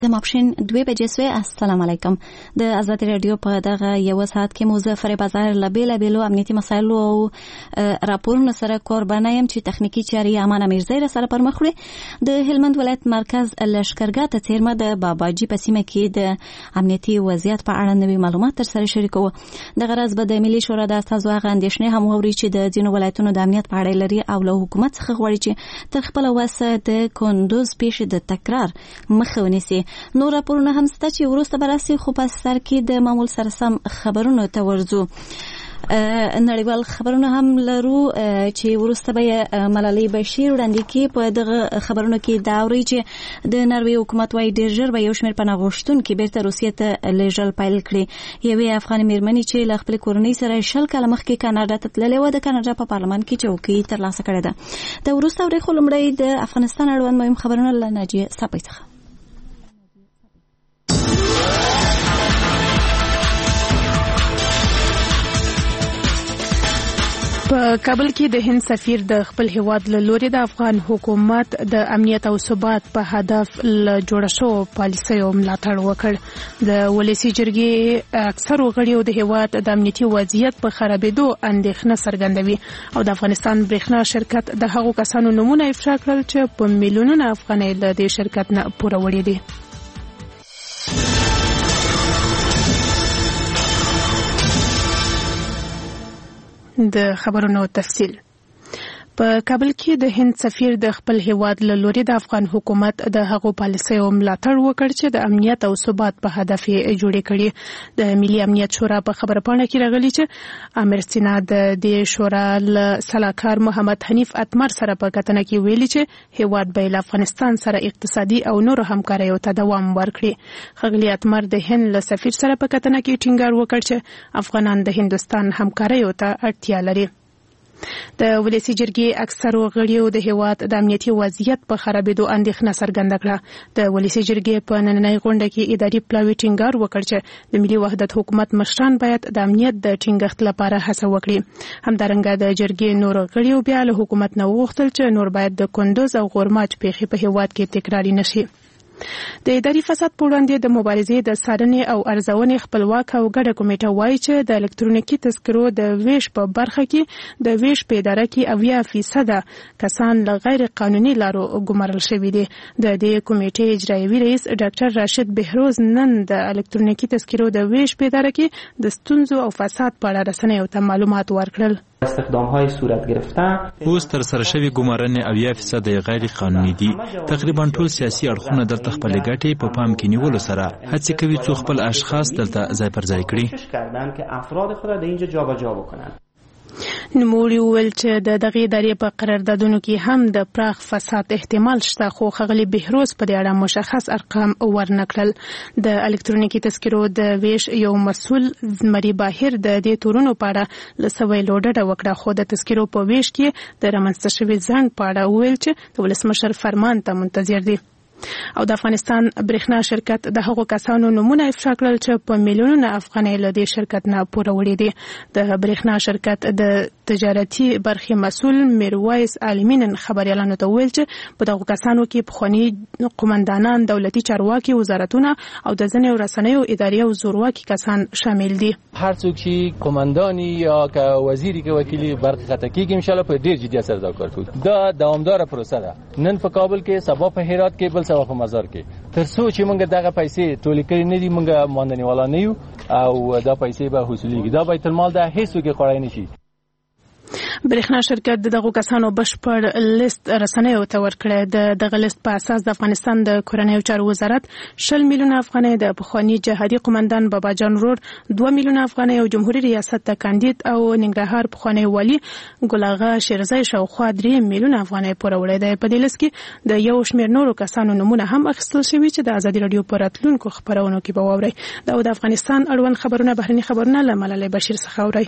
د ماپښین 2 بجې سوې. السلام علیکم. د آزاد رادیو په دغه یو ساعت کې موزه فری بازار لبیل بیلو امنیتي مسایلو او راپورونو سره قربانه يم چې تخنیکی چاري امانه میرزی را سره پر مخ وړي. د هلمند ولایت مرکز لشکرګاه ته تیرمه د باباجي په سیمه کې د امنیتي وضعیت په اړه نوي معلومات تر سره شریکو. د غرض به د ملي شورا د استازو غو اندیشنې هم ووري چې د ځینو ولایتونو د امنیت په اړه لري او له حکومت څخه غواړي چې تر خپل وسه د کندوز پیښې د تکرار مخه ونیسي. نور راپورونه هم سته چې ورسته براسي خو په سر کې د معمول سره سم خبرونو ته ورځو. نړیوال خبرونه هم لرو چې ورسته به ملالۍ بشیر وړاندې کې په دغه خبرونو کې دا اوري چې د نروې حکومت وايي ډېر ژر به یو شمېر پناه غوښتونکي بیرته روسیې ته لیږل پیل کړي. یوې افغاني میرمنې چې له خپلې کورنۍ سره 20 کاله مخکې کاناډا ته تللې وه د کاناډا په پارلمان کې چوکۍ ترلاسه کړې ده. د وروسته اورېښو لومړی د افغانستان اړوند مهم خبرونه له ناجیه صافۍ څخه. په کابل کې د هند سفیر د خپل هیواد له لوري د افغان حکومت د امنیت او ثبات په هدف له جوړ شو پالیسیو ملاتړ وکړ. د ولسی جرګې اکثر غړي د هیواد د امنیتي وضعیت په خرابېدو اندېښنه څرګندوي او د افغانستان برېښنا شرکت د هغو کسانو نمونه افشا کړل چې په میلیونونو افغانۍ له دې شرکت نه پوره وړي دي. د خبرونو تفصیل. په کابل کې د هند سفیر د خپل هیواد له لوري د افغان حکومت د هغو پالیسیو ملاتړ وکړ چې د امنیت او ثبات په هدف یې جوړې کړي. د ملي امنیت شورا په خبرپاڼه کې راغلي چې امیر سینا د دې شورا له سلاکار محمد حنیف اتمر سره په کتنه کې ویلي چې هیواد به له افغانستان سره اقتصادي او نور همکاریو ته دوام ورکړي. ښاغلي اتمر د هند له سفیر سره په کتنه کې ټینګار وکړ چې افغانان د هندستان همکاریو ته اړتیا لري. د ولسی جرګې اکثر غړیو د هیواد د امنیتي وضعیت په خرابېدو اندېښنه څرګنده کړه. د ولسی جرګې په نننۍ غونډه کې اداري پلاوي ټینګار وکړ چې د ملي وحدت حکومت مشران باید د امنیت د ټینګښت لپاره هڅه وکړي. همدارنګه د جرګې نور غړیو بیا له حکومت نه وغوښتل چې نور باید د کندوز او غورماچ پیښې په هیواد کې تکراري نشي. د اداري فساد په وړاندې د مبارزې د څارنې او ارزونې خپلواک او ګډه کمیټه وایي چې د الکترونیکي تذکرو د ویش په برخه کې د ویش په اداره کې 80% کسان له غیر قانوني لارو ګمارل شوي دي. د دې کمیټې اجرایوي رئیس ډاکټر راشد بهروز نن د الکترونیکي تذکرو د ویش په اداره کې د ستونزو او فساد په اړه رسنیو ته معلومات ورکړل. استخدام‌های صورت گرفته اوس تر سره شوی ګمارنې 80% غیر قانوني دي. تقریبا ټول سیاسي اړخونه دلته خپل ګټې په پام کې نیولو سره هڅه کوي څو خپل اشخاص دلته ځای پر ځای کړي. کردن که افراد خود را در اینجا جابجا بکنند. نوموړي وویل چې د دغې ادارې په قراردادونو کې هم د پراخ فساد احتمال شته خو ښاغلي بهروز په دې اړه مشخص ارقام ورنکړل. د الکترونیکي تذکرو د ویش یو مسؤل زمري باهر د دې تورونو په اړه له سویلو ډډه وکړه خو د تذکرو په ویش کې د رامنځته شوي ځنډ په اړه وویل چې د ولسمشر فرمان ته منتظر دي. او د افغانستان برېښنا شرکت د هغو کسانو نمونه افشا کړل چې په میلیونونو افغانۍ له دې شرکت نه پوره وړي دي. د برېښنا شرکت د تجارتي برخې مسؤل میرویس عالمین خبريالانو ته ویل چې په دغو کسانو کې پخواني قومندانان، دولتي چارواکي، وزارتونه او د ځینو رسنیو اداري او زورواکي کسان شامل دي. هر څوک چې قومنداني یا که وزیری که وکیلی برخه کېږي ان شاء الله په ډیر جدي سره دا کار کوي. دا دوامدار پروسه ده. نن په کابل کې، سبا په هرات کې، بل سبا په مزار کې. تر څو چې موږ دغه پیسې ټولې کړې نه دي موږ ماندنی والا نه یو او دا پیسې به حصولېږي. دا بیت المال ده، هیڅ څوک قړای نشي. برېښنا شرکت دغه کسانو بشپړ لیست رسنیو ته ورکړی. دغه لیست په اساس د افغانستان د کورنیو چارو وزارت 20 میلیونه افغانۍ د پخواني جهادي قومندان بابا جان رور 2 میلیونه افغانۍ او جمهوریت ریاست ته کاندید او ننګرهار پخوانی والی ګل اغا شیرزی شاوخوا 3 میلیونه افغانۍ پوره وړي دی. په دې لیست کې د یو شمېر نورو کسانو نمونه هم اخیستل شوي چې د ازادي رادیو په راتلونکو خبرونو کې به واورئ. دا د افغانستان اړوند خبرونه بهرني خبرونه له ملالۍ بشیر څخه اورئ.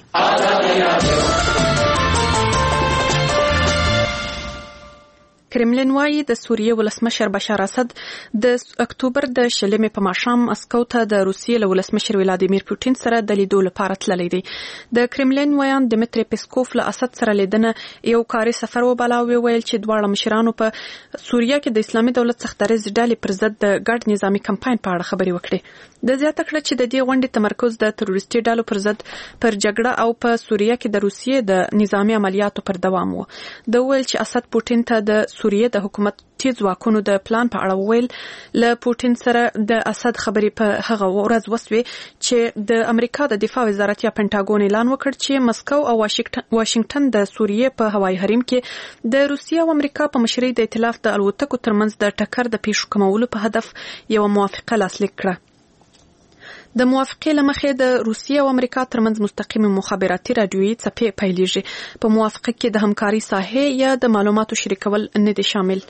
کرملین وایي د سوریې ولسمشر بشار اسد د اکتوبر د 20 په ماښام مسکو ته د روسیې له ولسمشر ولادیمیر پوتین سره د لیدو لپاره تللی دی. د کرملین ویان دمیتری پیسکوف له اسد سره لیدنه یو کاري سفر وباله او ویل چې دواړه مشرانو په سوریه کې د اسلامي دولت څخه درز ډلې پر ضد د ګډ نظامی کمپاین په اړه خبرې وکړې. د زیاته کړه چې د دې غونډې تمرکز د تروریستي ډلو پر ضد پر جګړه او په سوریه کې د روسیې د نظامی عملیاتو پر دوام و. د ویل چې اسد پوتین ته د سوریې د حکومتي ځواکونو د پلان په اړه ویل. له پوتین سره د اسد خبرې په هغه ورځ وسوي چې د امریکا د دفاع وزارت یا پنټاګون اعلان وکړ چې مسکو او واشنگټن د سوریې په هوایي حریم کې د روسیې او امریکا په مشرۍ د ائتلاف د الوتکو ترمنځ د ټکر د پیښو کمولو په هدف یو موافقه لاسلیک کړه. د موافقې لمخې د روسیې او امریکا ترمنځ مستقیم مخابراتي رادیويي څپې پیلېږي. په موافقه کې د همکاري ساحې یا د معلوماتو شریکول نه دي شامل.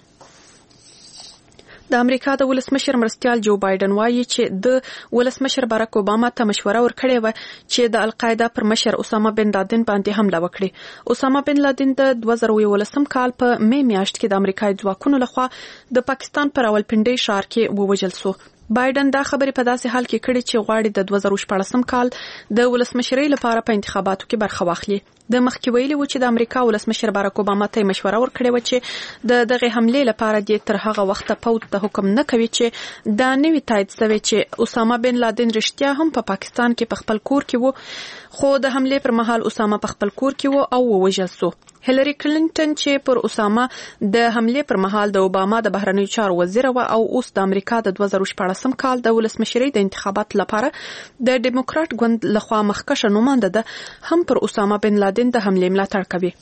د امریکا د ولسمشر مرستیال جو بایدن وایي چې د ولسمشر باراک اوباما ته مشوره ورکړې و چې د القاعده پر مشر اسامه بن لادن باندې حمله وکړي. اسامه بن لادن د 2011 کال په می میاشت کې د امریکایي ځواکونو لخوا د پاکستان پر راولپنډي ښار کې ووژل شو. بایدن دا خبرې په داسې حال کې کړي چې غواړي د 2014 کال د ولسمشرۍ لپاره په انتخاباتو کې برخه واخلي. د مخکې ویلي و چې د امریکا ولسمشر باراک اوباما ته مشوره ورکړې و چې د دغه حملې لپاره د تر هغه وخته پوځ ته حکم نه کوي چې دا نوی تایید شوی چې اسامه بن لادن رښتیا هم په پاکستان کې په خپل کور کې وو، خو د حملې پر مهال اسامه په خپل کور کې وو او ووژل شو. هیلری کلینټن چې پر اسامه د حملې پر مهال د اوباما د بهرنیو چارو وزیر و او اوس د امریکا د 2014 کال د ولسمشرۍ د انتخابات لپاره د ډیموکرات ګوند لخوا مخکشه نوماند ده هم پر اسامه بن لادن د حملې ملاتړ کوي.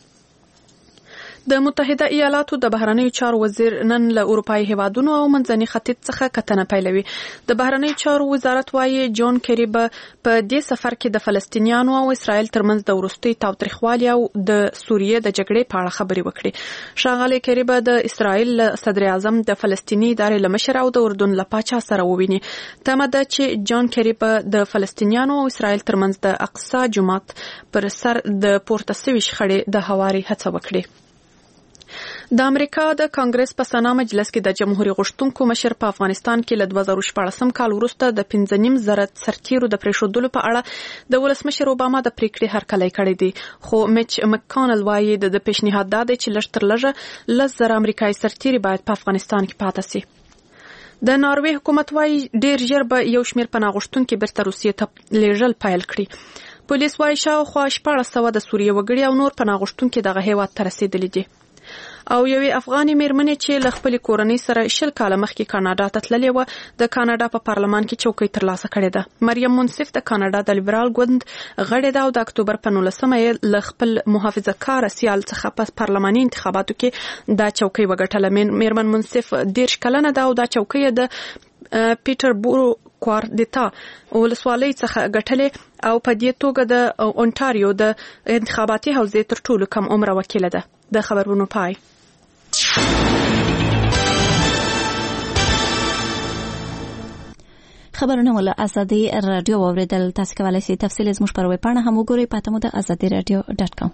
د متحده ایالاتو د بهرنیو چارو وزیر نن له اروپایي هیوادونو او منځني ختیځ څخه کتنه پیلوي. د بهرنیو چارو وزارت وايي جون کری به په دې سفر کې د فلسطینیانو او اسرائیل ترمنځ د وروستي تاوتریخوالي او د سوریې د جګړې په اړه خبرې وکړي. ښاغلی کری به د اسرائیل صدر اعظم د فلسطیني ادارې له مشر او د اردن له پاچا سره وویني. تمه ده چې جون کری به د فلسطینیانو او اسرائیل ترمنځ د اقصی جومات پر سر د پورته سوي شخړې د هواري هڅه وکړي. د امریکا د کانګرس په سنا مجلس کې د جمهوریت غوښتونکو مشر په افغانستان کې له 2014 کال وروسته د 15.000 سرتیرو د پریښودلو په اړه د ولسمشر اوباما د پریکړې هرکلی کړی دی. خو میچ مککانل وایي د پیشنهاد دا دی چې لږ تر لږه 10,000 امریکایي سرتیري باید په افغانستان کې پاتې شي. د ناروې حکومت وایي ډیر ژر به یو شمیر پناه غوښتونکي بیرته روسیې ته لیږل پیل کړي. پولیس وایي شاوخوا 1400 د سوریې وګړي او نور پناه غوښتونکي دغه هیواد ته رسیدلي دي. او یوې افغاني میرمنې چې له خپلې کورنۍ سره 20 کاله مخکې کاناډا ته تللې وه د کاناډا په پارلمان کې چوکۍ ترلاسه کړې ده. مریم منصف د کاناډا د لیبرال ګوند غړې ده او د اکتوبر په 19 یې له خپل محافظه کار سیال څخه په پارلماني انتخاباتو کې دا چوکۍ وګټله. میرمن منصف 10 کلنه ده او دا چوکۍ د پیټربورو کوارډیتا ولسوالۍ څخه ګټلې او په دې توګه د اونټاریو د انتخاباتي حوزې تر ټولو کم عمره وکیله ده. د خبرونو پای. خبرونه ول ازادي رادیو اوریدل. تاسو کولای شئ تفصیل زموږ پر ویب پاڼه هم وګورئ. پاتمو د azadiradio.com.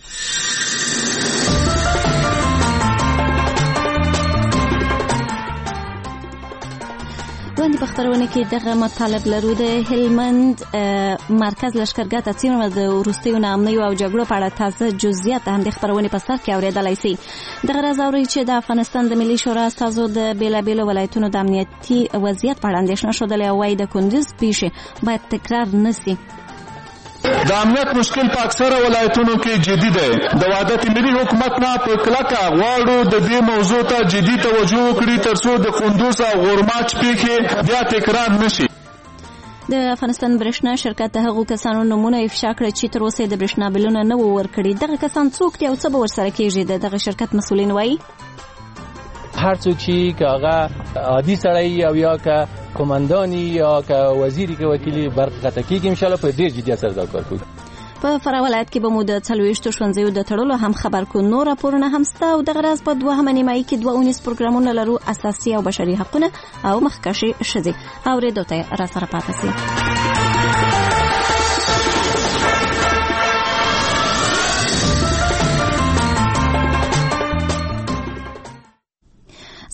وړاندې په خبرونه کې دغه مطالب لرو. د هلمند مرکز لشکرګاه ته څیمه د وروستیو نامنیو او جګړو په اړه تازه جزئیات هم د خبرونه په سر کې اوریدلای شي. دغه راز اوري چې د افغانستان د ملي شورا استازو د بیلابیلو ولایتونو د امنیتي وضعیت په اړه اندېښنه شودلې او وايي د کندوز پیښې باید تکرار نشي. د امنیت مشکل په اکثره ولایتونو کې جدي دی. د وحدت ملي حکومت نه په کلکه غواړو د دې موضوع ته جدي توجه وکړي ترڅو د کندوز او غورماچ پیښې بیا تکرار نشي. د افغانستان برېښنا شرکت د هغو کسانو نمونه افشا کړ چې تر اوسه د برېښنا بلونه نه ورکړي. دغه کسان څوک دي او څه به ورسره کېږي؟ دغه شرکت مسؤلین وایي هر څوک چې هغه عادي سړی او یا که کماندانی یا که وزیری که وکیلی برخه کېږي ان شاء الله په ډیر جدي سره دا کار کوي. په فراه ولایت کې به مو د 40 ښوونځیو د تړلو هم خبر کو. نور راپورونه هم ستا او دغه راز په 2 نیمایي کې 2 پروګرامونه لرو. اساسي او بشري حقونه او مخکشي ښځې اورېدو ته را سره پاتې شئ.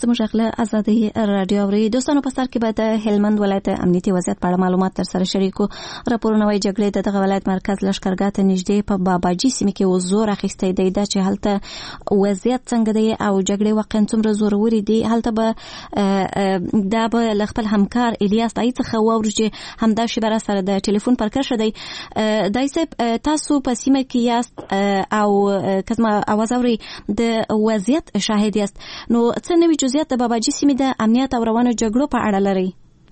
زموږ غله ازادي رادیو اوري دوستانو په سر کې به د هلمند ولایت امنیتي وضعیت په اړه معلومات تر سره شریکو. راپورونه وايي جګړې د دغه ولایت مرکز لشکرګاه ته نږدې په باباجي سیمه کې زور اخیستی دی چې هلته وضعیت څنګه دی او جګړې واقعا څومره زورورې دي. هلته به دا به له خپل همکار الیاس دای څخه واورو چې همدا شیبه سره د ټلیفون پر کرښه دی. دای صاحب تاسو په سیمه کې یاست او کزما اواز اوري د وضعیت شاهد یاست، نو څه نوي جزئیات د باباجي سیمې د امنیت او روانو جګړو په اړه لري؟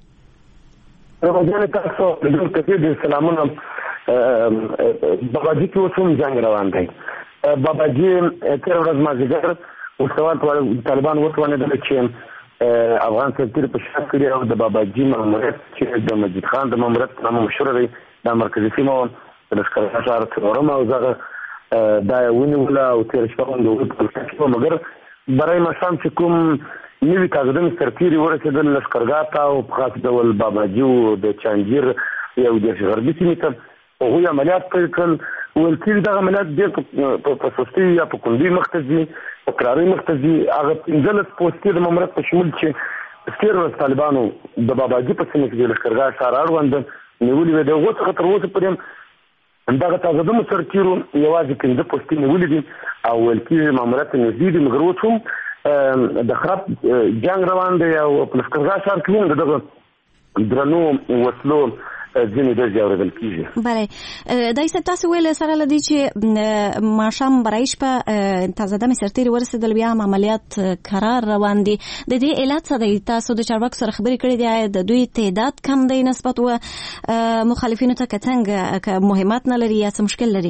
راځي تاسو د کثیر د سلامونه باباجي کې اوس هم جنگ روان دی. باباجي تر ورځ مازیګر وسوال طالبان وټونه د چې افغان سرتیر په شک کړی او د باباجي ماموریت چې د مجید خان د ماموریت نامه مشهور دی د مرکزي سیمه د لشکرګاه ښار څلورم او زغه دا ونیوله او تیر شپه هم د وټ مګر برای مشام چې کوم نوی تازه سرتیري ورسېدل لشکرګاه ته او په خاص ډول باباجي او د چانجیر یو د غربي سیمې ته هغوی عملیات پیل کړل. ویل کېږي دغه عملیات ډېر په سستۍ یا په کندوی مخته ځي، په کرارۍ مخته ځي. هغه 15 پوستې د ماموریت په شمول چې تېره ورځ طالبانو د باباجي په سیمه کې د لشکرګاه ښار اړوند نیولي وې، د هغو څخه تر اوسه پورې دغه تازه سرتیرو یوازې 15 پوستې نیولې دي او ویل کېږي ماموریت ته نږدې دي. مګر اوس هم د خراب جنګ روان دی او په لشکرګاه ښار کې هم دغه درنو وسلو ځینې ډېر اورېدل کېږي. بله دای صاحب تاسو ویل سره له دې چې ماښام برای شپه تازه دمې سرتیري ورسېدل بیا هم عملیات کرار روان دي. د دې علت څه دی؟ تاسو د چارواکو سره خبرې کړې دي؟ د دوی تعداد کم دی نسبت و مخالفینو ته که څنګه که مهمات نه لري یا څه مشکل لري؟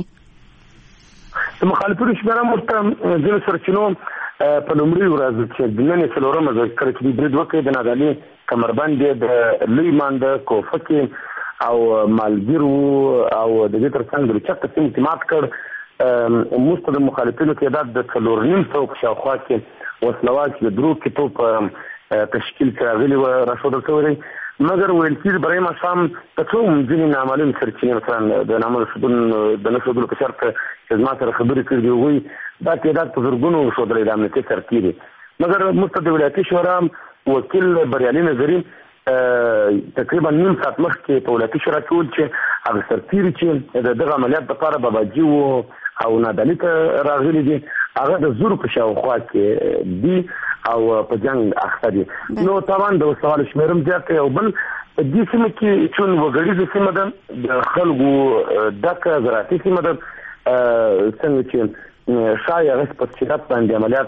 د مخالفینو شمېره ورته ځینو سرچینو په لومړۍ ورځ چې د نن څلورمه کله چې برید وکړي د نادعلي کمربند د لوی مانده کوفه کې او مالګیر او د دې ترڅنګ د چک سیمې کې مات کړ. موږ د مخالفینو تعداد د 4,500 په شاوخوا کې وسلوات د درو کتو په تشکیل کې راغلي و راښودل شوی دی. مګر ویل کېږي برای ماښام که څه هم ځینې نامعلوم سرچینې مثلا د نامه د نه ښودلو په شرط چې زما سره خبرې کړي دي هغوی دا تعداد په زرګونو ښودلی د امنیتي سرتیري. مګر موږ ته د ولایتي شورا وکیل بریالي نظري تقریبا نیم ساعت مخکې په ولایتي شورا کې وویل چې هغه سرتیري چې د دغه عملیات لپاره باباجي او نادعلي ته راغلي دي هغه د زور په شاوخوا کې دي او په جنګ اخته دي. نو طبعا د وسوالو شمېر هم زیات دی او بل دې سیمه کې چون وګړیزه سیمه ده د خلکو ډکه زراعتي سیمه ده څنګه چې شاید هغه په سیاست باندې عملیات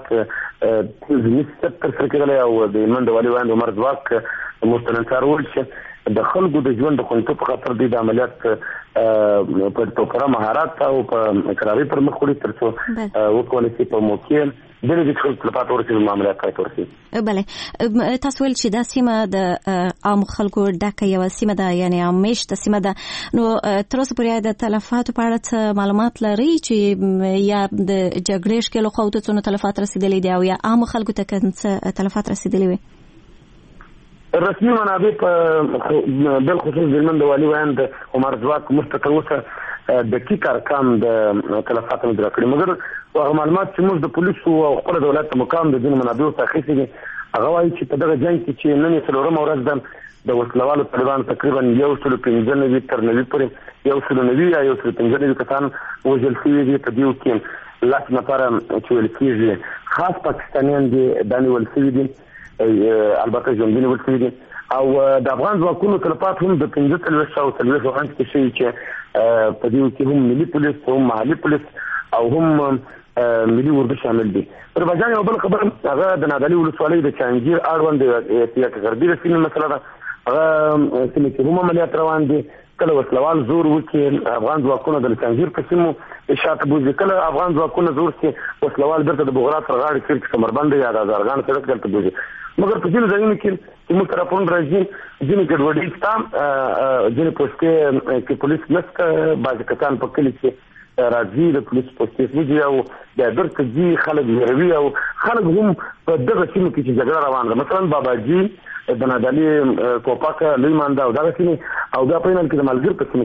ترسره کېدلی او د هلمند والي ویاند عمر ځواک مستنصر وویل چې د خلکو د ژوند د خوندیتوب په خاطر دوی د عملیات په ټوکره مهارت او په کرارۍ پر مخ وړي تر څو وکولی شي په موقع ډېرې د خلکو لپاره ورسېږي معاملات پای ته ورسېږي. بله تاسو ویل چې دا سیمه د عامو خلکو ډکه یوه سیمه ده، یعنې عامېشته سیمه ده. نو تر اوسه پورې د تلفاتو په اړه څه معلومات لرئ چې یا د جګړې ښکېلو خواو ته څونه تلفات رسېدلي دي او یا عامو خلکو ته که څه تلفات رسېدلي وي؟ رسمي منابع په بالخصوص د هلمند والي ویاند عمر ځواک موږ ته تر اوسه دقیق ارقام د تلفاتو نه دي راکړي. مګر هغه معلومات چې موږ د پولیسو او خپله دولت مقام د ځینو منابعو څخه اخیستي دي هغه وایي چې په دغه جنګ کې چې نن یې څلورمه ورځ ده د وسلوالو طالبانو تقریبا 195 تر 90 پورې 190 یا 195 کسان وژل شوي دي. په دې کې 10 نفره چې ویل کېږي خاص پاکستانیان دي دا نیول شوي دي، البته ژوندي نیول شوي دي. او د افغان ځواکونو تلفات هم د 45 او 40 افغان کې شوي چې په دې کې هم ملي پولیس هم محلي پولیس او هم ملي اردو شامل دي. رباجان یو بل خبر هغه د نادعلي ولسوالۍ د چانجیر اړوند یا غربي سیمې مسله ده. هغه سیمې کې هم عملیات روان دي. کله وسلوال زور وکړي افغان ځواکونه د چانجیر په سیمو شاته بوځي، کله افغان ځواکونه زور کړي وسلوال بیرته د بغرات پر غاړه کې کمربند یا د هزارګان سړک دلته بوځي. مګر په ځینو ځایونو کې چې موږ ته راپورونه راځي ځینې ګډوډي شته، ځینې پوستې کې پولیس نشته، بعضې کسان په کلي کې راځي د پولیس پوستې وځي او بیا بیرته ځي، خلک ویروي او خلک هم په دغه سیمو کې چې جګړه روانه ده مثلا باباجي د نادعلي کوپاکه لوی مانده او دغه سیمې او بیا په هلمند کې د مالګیر په سیمه کې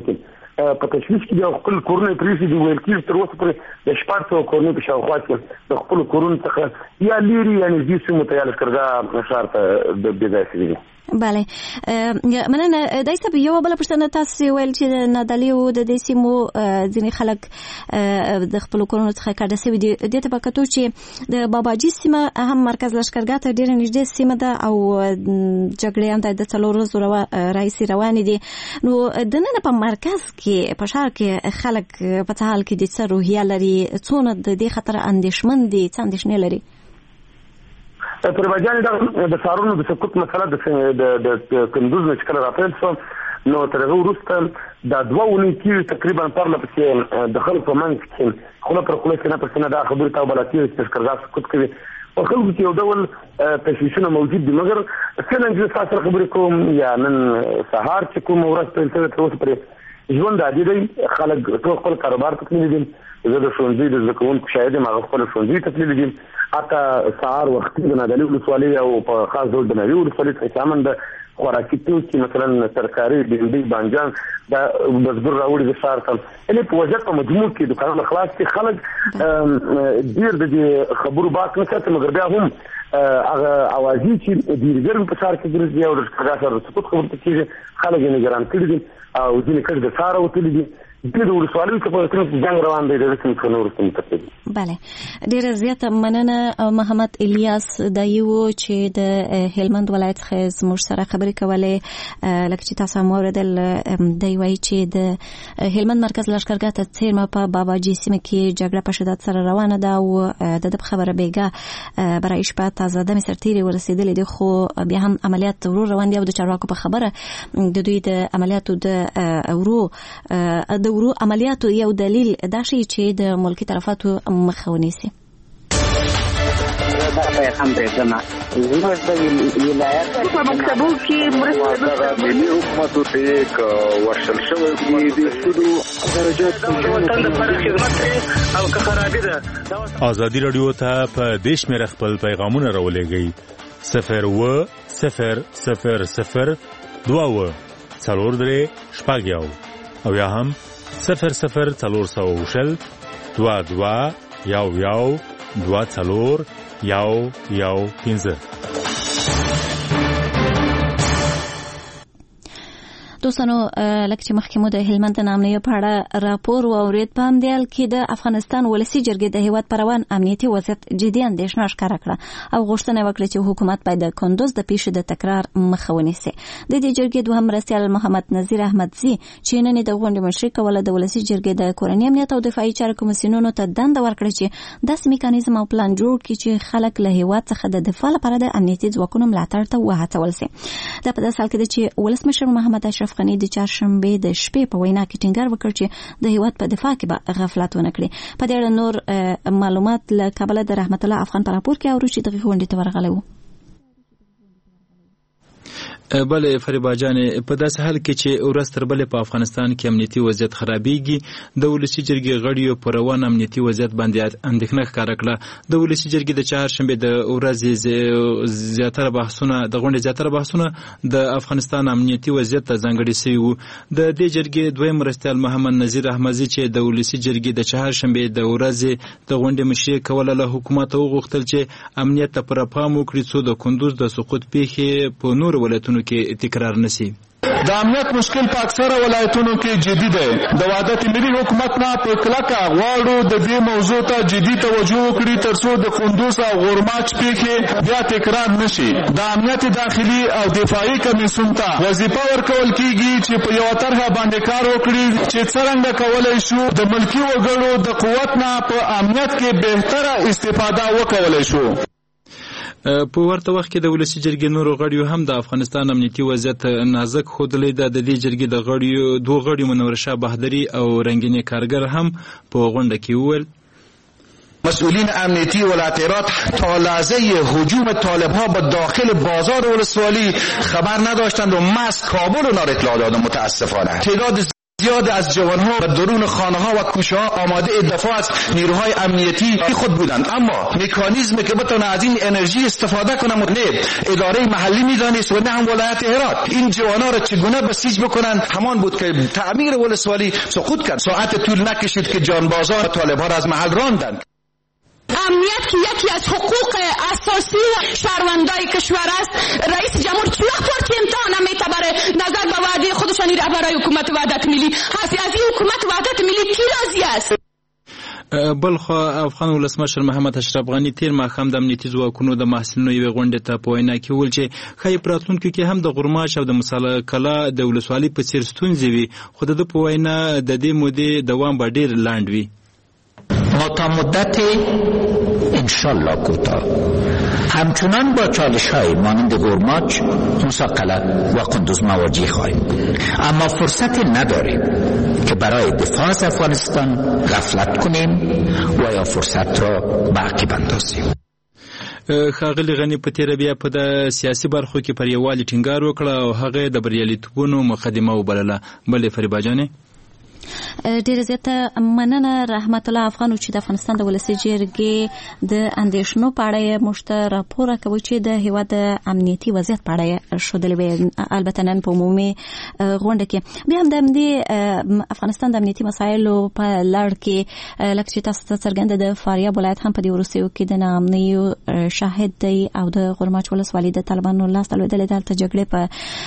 په تشویش کې د خپل کورونه پریږدي د ویل کېږي تر اوسه پورې د 1400 کورونه په شاوخوا کې د خپل کورونو څخه یا لیري یا نږدې سیمو ته یا لښکرګاه ښار ته د بېځایه شوي دي. بله مننه. دای صاحب یو بله پوښتنه تاسو ویل چې د نادعلیو د دې سیمو ځینې خلک د خپلو کورونو څخه کډه سوي دي. دې ته به کتو چې د باباجي سیمه هم مرکز لښکرګاه ته ډېره نږدې سیمه ده او جګړې هم د 4 ورځو راهیسې روانې دي. نو دننه په مرکز کې په ښار کې خلک په څه حال کې دي، څه روحیه لري، څونه د دې خطر اندېښمن دي، څه اندېښنې لري؟ پرباجان د ښارونو د سقوط مسله د کندوز نه چې کله راپیل شو نو تر هغه وروسته دا 2 اونۍ کې تقریبا پرله پسې د خلکو په منځ کې خوله پر خوله سینه پر سینه دا خبرې ته وبلاتي چې لښکرګاه سقوط کوي په خلکو کې یو ډول تشویشونه موجود دي. مګر څنګه چې تاسو سره خبرې کوم یا نن سهار چې کوم ورځ پیل شوې تر اوسه پورې ژوند عادي دی، خلک ټول خپل کاروبار ته تللي دي. زه د ښوونځي د زده کوونکو شاهد یم، هغه خپل ښوونځي ته تللي دي. حتی سهار وختي د نادعلي ولسوالۍ او په خاص ډول د ناوې ولسوالۍ څخه سامان د خوراکي توکي مثلا ترکاري، بینډۍ، بانجان دا بزګر راوړي د ښار ته. یعنې په وضعیت په مجموع کې دوکانونه خلاص دي. خلک ډېر د دې خبرو باک نه ساتي، مګر بیا هم هغه اوازې چې ډېرګر په ښار کې ګرځي او د لښکرګاه سره د سقوط خبرې ته کېږي خلک یې نګران کړي دي او ځینې کډې د ښاره وتلي دي. د ولسوالیو څخه په کوم جنگ روان دی د رسمي نور څه. بله ډیره زیاته مننه. محمد الیاس دایو چې د هلمند ولایت څخه زموږ سره خبرې کولې، لکه چې تاسو هم اوریدل دی وایي چې د هلمند مرکز لښکرګاه ته څیرمه په باباجي سیمه کې جګړه په شدت سره روانه ده او د خبره بیګا برای شپه تازه دمې سرتیري ورسېدلې دي، خو بیا هم عملیات ورو روان دي او د چارواکو په خبره د دوی د عملیاتو د ورو عملیاتو یو دلیل دا شي چې د ملکی طرفاتو مخه ونیسي. دا پیغام دی کنه زموږ د ولایت په مکتبو کې مرسته ملي حکومت ته یک ورشل شوی دی د سودو درجات د وطن لپاره خدمت او که خرابې ده. ازادي رادیو ته په دیش مې خپل پیغامونه راولېږئ 01000 2 څلور درې شپږ یو او یا هم 00400 22 11 24 115. دوستانو لکه چې مخکې مو د هلمند د نامنیو په اړه راپور واورید، په همدې حال کې د افغانستان ولسي جرګې د هیواد پر روان امنیتي وضعیت جدي اندېښنه ښکاره کړه او غوښتنه وکړه چې حکومت باید د کندوز د پیښې د تکرار مخه ونیسي. د دې جرګې دوهم مرستیال محمد نذیر احمدزي چې نن د غونډې مشري کوله د ولسي جرګې د کورنۍ امنیت او دفاعي چارو کمیسیونونو ته دنده ورکړه چې داسې میکانیزم او پلان جوړ کړي چې خلک له هیواد څخه د دفاع لپاره د امنیتي ځواکونو ملاتړ ته وهڅول شي. دا په داسې حال کې ده چې ولسمشر محمد اشرف غني د چهارشنبه د شپې په وینا کې ټینګار وکړ چې د هیواد په دفاع کې به غفلت ونه کړي. په دې اړه نور معلومات له کابل د رحمت الله افغان په راپور کې اورو چې دغه غونډې ته ورغلی وو. بله فریبا جانې په داسې حال کې چې ورځ تر بلې په افغانستان کې امنیتي وضعیت خرابېږي، د ولسي جرګې غړیو په روان امنیتي وضعیت باندې اندېښنه ښکاره کړه. د ولسي جرګې د چهارشنبې د ورځې زیاتره بحثونه د افغانستان امنیتي وضعیت ته ځانګړي شوي وو. د دې جرګې دویم مرستیال محمد نذیر احمدزي چې د ولسي جرګې د چهارشنبې د ورځې د غونډې مشري کوله له حکومت وغوښتل چې امنیت ته پوره پام وکړي څو د کندوز د سقوط پیښې په نورو ولایتونو کې تکرار نشي. د امنیت مشکل په اکثره ولایتونو کې جدي دی. د وحدت ملي حکومت نه په کلکه غواړو د دې موضوع ته جدي توجه وکړي ترڅو د کندوز او غورماچ پیښې بیا تکرار نشي. د امنیت داخلي او دفاعي کمیسیون ته وظیفه ورکول کیږي چې په یو طرحه باندې کار وکړي چې څنګه کولای شو د ملکی وګړو د قوت نه په امنیت کې بهتره استفاده وکولای شو. په ورته وخت کې د ولسي جرګې نورو غړیو هم د افغانستان امنیتي وضعیت نازک ښودلی ده. د دې جرګې د دوه غړیو منور شاه بهادري او رنگینې کارګر هم په غونډه کې وویل مسئولین امنیتی ولایت هرات تا لحظه هجوم طالب‌ها به داخل بازار ولسوالی خبر نداشتند و مس کابل را اطلاع دادند. متاسفانه تعداد زیاد از جوانها و درون خانه‌ها و کوچه‌ها آماده دفاع از نیروهای امنیتی خود بودند، اما مکانیزمی که بتونه از این انرژی استفاده کنه نه اداره محلی میدانست و نه هم ولایت هرات این جوانها را چگونه بسیج بکنن. همان بود که تعمیر ولسوالی سقوط کرد. ساعت طول نکشید که جانبازان طالب‌ها را از محل راندند. امنیت که یکی از حقوق اساسی شهروندای کشور است، رئیس جمهور چه وقت امتحان میتبره نظر به وعده خودشان رهبرای حکومت وحدت ملی هست. از این حکومت وحدت ملی کی راضی است؟ بلخوا افغان ولسمشر محمد اشرف غنی تیر ماښام د امنیتي ځواکونو د محصلینو یوې غونډې ته په وینا کې وویل چې ښایي په راتلونکي کې هم د غورماش او د مصالحه کلا د ولسوالۍ په څېر ستونزې وي، خو د ده په وینا د دې مودې دوام به ډېر لنډ وي. ما تا مدت انشالله کوتاه همچنان با چالش‌های مانند گورماچ، مساقله و قندوز مواجه خواهیم بود، اما فرصت نداریم که برای دفاع از افغانستان غفلت کنیم و یا فرصت را به عقب اندازیم. ښاغلي غني په تېره بیا په د سیاسي برخو کې پر یووالي ټینګار وکړه او هغه د بریالیتوبونو مقدمه وبلله. بلې فریبا جانې ډیره زیاته مننه رحمت الله افغان چې د افغانستان د ولسي جرګې د اندېښنو په اړه موږ ته راپور راکوي چې د هیواد د امنیتي وضعیت په اړه ښودلې وي. البته نن په عمومي غونډه کې بیا هم د افغانستان د امنیتي مسایلو په لړ کې لکه چې تاسو ته څرګنده د فاریاب ولایت هم په دې وروستیو کې د ناامنیو شاهد دی او د غورماچ ولسوالۍ د طالبانو لاس لوېدلې ده. هلته جګړې په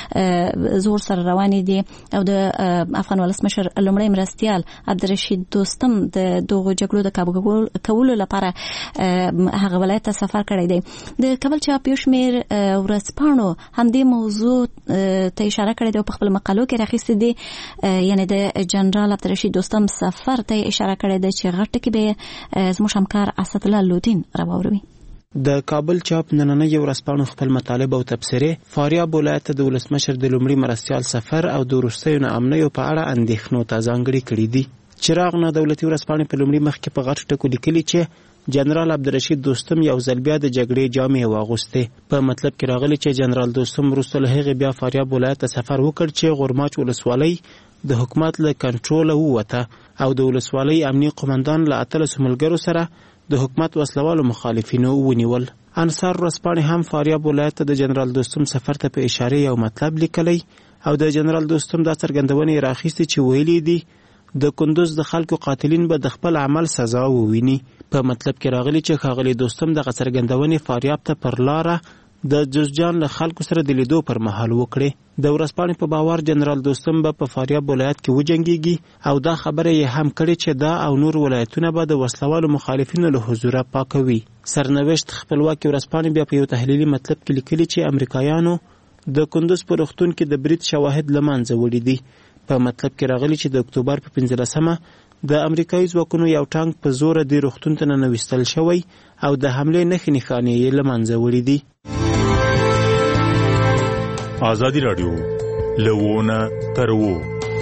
زور سره روانې دي او د افغان ولسمشر لومړی مرستیال عبدالرشید دوستم د دغو جګړو د کابو کولو لپاره هغه ولایت ته سفر کړی دی. د کابل چاپ یو شمېر ورځپاڼو همدې موضوع ته اشاره کړې ده او په خپل مقالو کې راخیستې دي، یعنې د جنرال عبدالرشید دوستم سفر ته اشاره کړې ده چې غټ ټکي به زموږ همکار اسدالله لودین راواوروي. د کابل چاپ نننۍ ورځپاڼو خپل مطالب او تبصرې فاریاب ولایت د ولسمشر د لومړي مرستیال سفر او د وروستیو ناامنیو په اړه اندېښنو ته ځانګړې کړي دي. چراغ نه دولتي ورځپاڼې په لومړي مخ کې په غټو ټکو لیکلي چې جنرال عبدالرشید دوستم یو ځل بیا د جګړې جامې واغوستې. په مطلب کې راغلي چې جنرال دوستم وروسته له هغې بیا فاریاب ولایت ته سفر وکړ چې غورماچ ولسوالۍ د حکومت له کنټروله ووته او د ولسوالۍ امني قومندان له 13 ملګرو سره د حکومت وسلوالو مخالفینو ونیول. انصار ورځپاڼې هم فاریاب ولایت ته د جنرال دوستم سفر ته په اشاره یو مطلب لیکلی او د جنرال دوستم دا څرګندونې راخیستې چې ویلي دي د کندوز د خلکو قاتلین به د خپل عمل سزا وویني. په مطلب کې راغلی چې ښاغلي دوستم دغه څرګندونې فاریاب ته پر لاره د جوزجان له خلکو سره د لیدو پر مهال وکړي. د ورځپاڼې په باور جنرال دوستم به په فاریاب ولایت کې وجنګیږي او دا خبره یې هم کړې چې دا او نور ولایتونه به د وسلوالو مخالفینو له حضوره پاکوي. سرنوشت خپلواکي ورځپاڼې بیا په یو تحلیلي مطلب کې لیکلي چې امریکایانو د کندوز په روغتون کې د برید شواهد له منځه وړي دي. په مطلب کې راغلي چې د اکتوبر په 15مه د امریکایي ځواکونو یو ټانک په زوره د روغتون ته ننویستل شوی او د حملې نښې نښانې یې له منځه وړي دي. آزادی رادیو لوونه ترو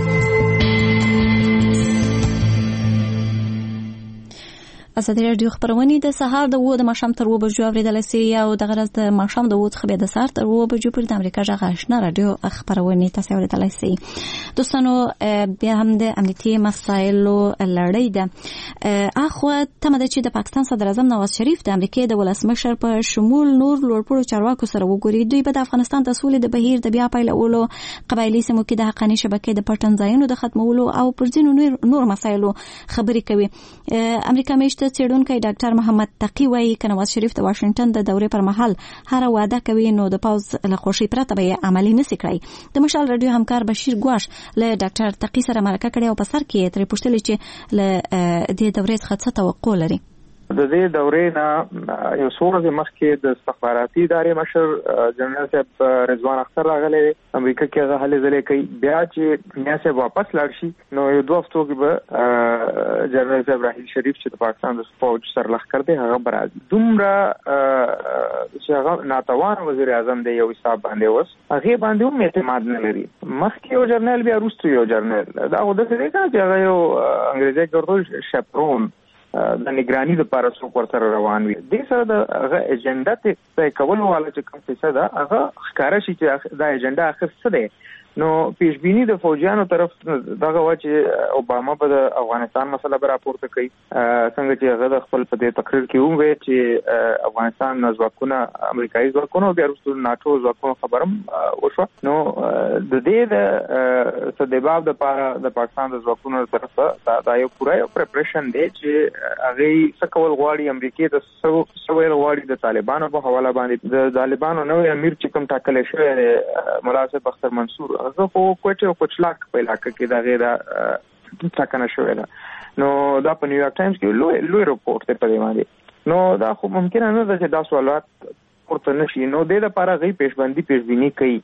ازادي رادیو خبرونه د سهار د 2 د ماښام تر 2 بجو اوریدلای شئ او د غرض د ماښام د 2 څخه به د سهار تر 2 بجو پورې د امریکا جغ آشنا رادیو خبرونه تاسو اوریدلای شئ. دوستانو بیا هم د امنیتي مسایلو لړۍ ده. اخو تمه ده چې د پاکستان صدر اعظم نواز شریف د امریکای د ولسمشر په شمول نور لوړپوړو چارواکو سره وګوري. دوی به د افغانستان د سولې د بهیر د بیا پیلولو، قبایلي سیمو کې د حقاني شبکې د پټن ځایونو د ختمولو او پر ځینو نور مسایلو خبرې کوي. امریکا میشته څېړونکی ډاکټر محمد تقی وایي که نواز شریف د واشنگټن د دورې پر مهال هر وعده کوي نو د پوز له خوشي پرته به عملی نشي کړی. د مشال رادیو همکار بشیر ګواش له ډاکټر تقی سره مرکه کړې او په سر کې ترې پوښتلې چې له دې دورې څخه څه توقع لري. د دې دورې نه یو څو ورځې مخکې د استخباراتي ادارې مشر جنرال صاحب رضوان اختر راغلی امریکا کې هغه هلې ځلې کوي. بیا چې نیا صاحب واپس لاړ شي نو یو 2 هفتو کې به جنرال صاحب راحیل شریف چې د پاکستان د فوج سرلښکر دی هغه به راځي. دومره چې هغه ناتوان وزیر اعظم دی یو حساب باندې اوس هغې باندې هم اعتماد نه لري. مخکې یو جرنیل بیا وروسته یو جرنیل دا خو داسې دی که چې هغه یو انګریزي کې ورته شپرون د نگرانی لپاره څوک ورسره روان وي. دې سره د هغه ایجنډا ته کولو والا چې کوم څه ده هغه ښکاره شي چې دا ایجنډا اخر څه دی. نو پیشبینی د فوجیانو طرف دغه و چې اوباما په د افغانستان مسله به راپورته کوي څنګه چې هغه د خپل په دې تقریر کې وویل چې افغانستان ځواکونه امریکایي ځواکونه بیا وروسته ناتو ځواکونه خبرم وشو نو د دې د سدباب د پاکستان د ځواکونو طرفه دا یو پوره پریپریشن دی چې هغه څه کول غواړي امریکای د سویل غواړي د طالبانو په حواله باندې د طالبانو نوې امیر چې کوم ټاکل شوی دی مولا صاحب اختر منصور هغه خو کوټه او کوچلاک په علاقه کې دا غیر ټاکنه شوې ده نو دا په نیویارک ټایمز کې لوی رپورټ دی په دې باندې نو دا خو ممکن نه ده چې دا سوالات ورته نشي نو د لپاره غي پیشبینی کوي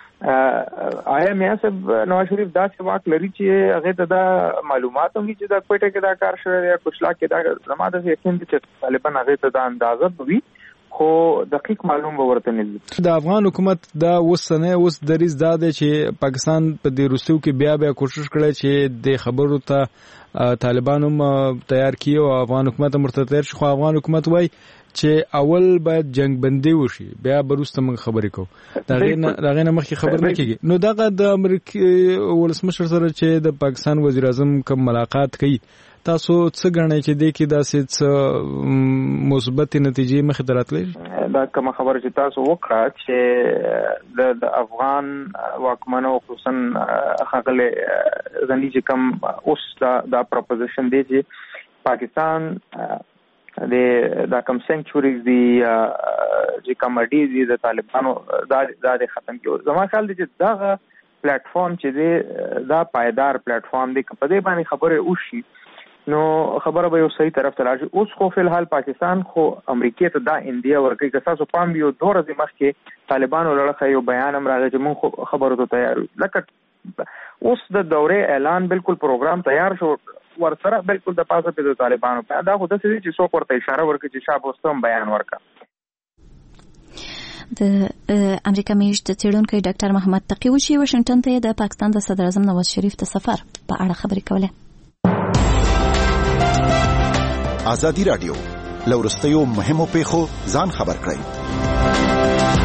آیا میا صاحب نواز شریف دا څه واک لري چې هغه ته دا معلومات هم چې دا کوټه کې دا کار شوی دی کوچلاک کې دا زماده یقین دي چې طالبان هغه ته دا اندازه وي خو دقیق معلوم به ورته نه دي د افغان حکومت دا اوس دریز دا دی چې پاکستان په دې روسو کې بیا کوشش کړي چې د خبرو ته طالبانو تیار کړي او افغان حکومت مرته تیار شي خو افغان حکومت وای چې اول باید جنگ بندي وشي بیا بروسته موږ خبرې کوو دا غینه مخکې خبر نه کیږي نو دغه د امریکای ولسمشر سره چې د پاکستان وزیر اعظم کوم ملاقات کوي تاسو څه غواړئ چې د کې داسې څه مثبت نتیجې مخې ته راتلې دا کوم خبره چې تاسو وکړه چې د افغان واکمنو خصوصا خغله غنی چې کوم اوس دا پروپوزیشن دی چې پاکستان دا کم سنچوريز دی چې کمډي دي د طالبانو دا ختم کیو زما خیال دی چې دا پلیټ فارم چې دا پایدار پلیټ فارم دی په دې باندې خبره وشي نو خبره به یو صحیح طرف ته راځي اوس خو فل حال پاکستان خو امریکای ته دا انډیا ورکړي که تاسو پام یو دور د مخکې طالبانو لړخه یو بیان هم راغی چې مونږ خبرو ته تیار لکه اوس د دورې اعلان بالکل پروګرام تیار شو ورسره بالکل د پاسه په طالبانو په دا خو د څه چې څوک ورته اشاره ورکړي چې شابه واستم بیان ورکړه د امریکا میشت څېړونکی ډاکټر محمد تقی وشي واشنگټن ته د پاکستان د صدر اعظم نواز شریف د سفر په اړه خبرې کوله ازادي رادیو لورستیو مهمو پیښو ځان خبر کړئ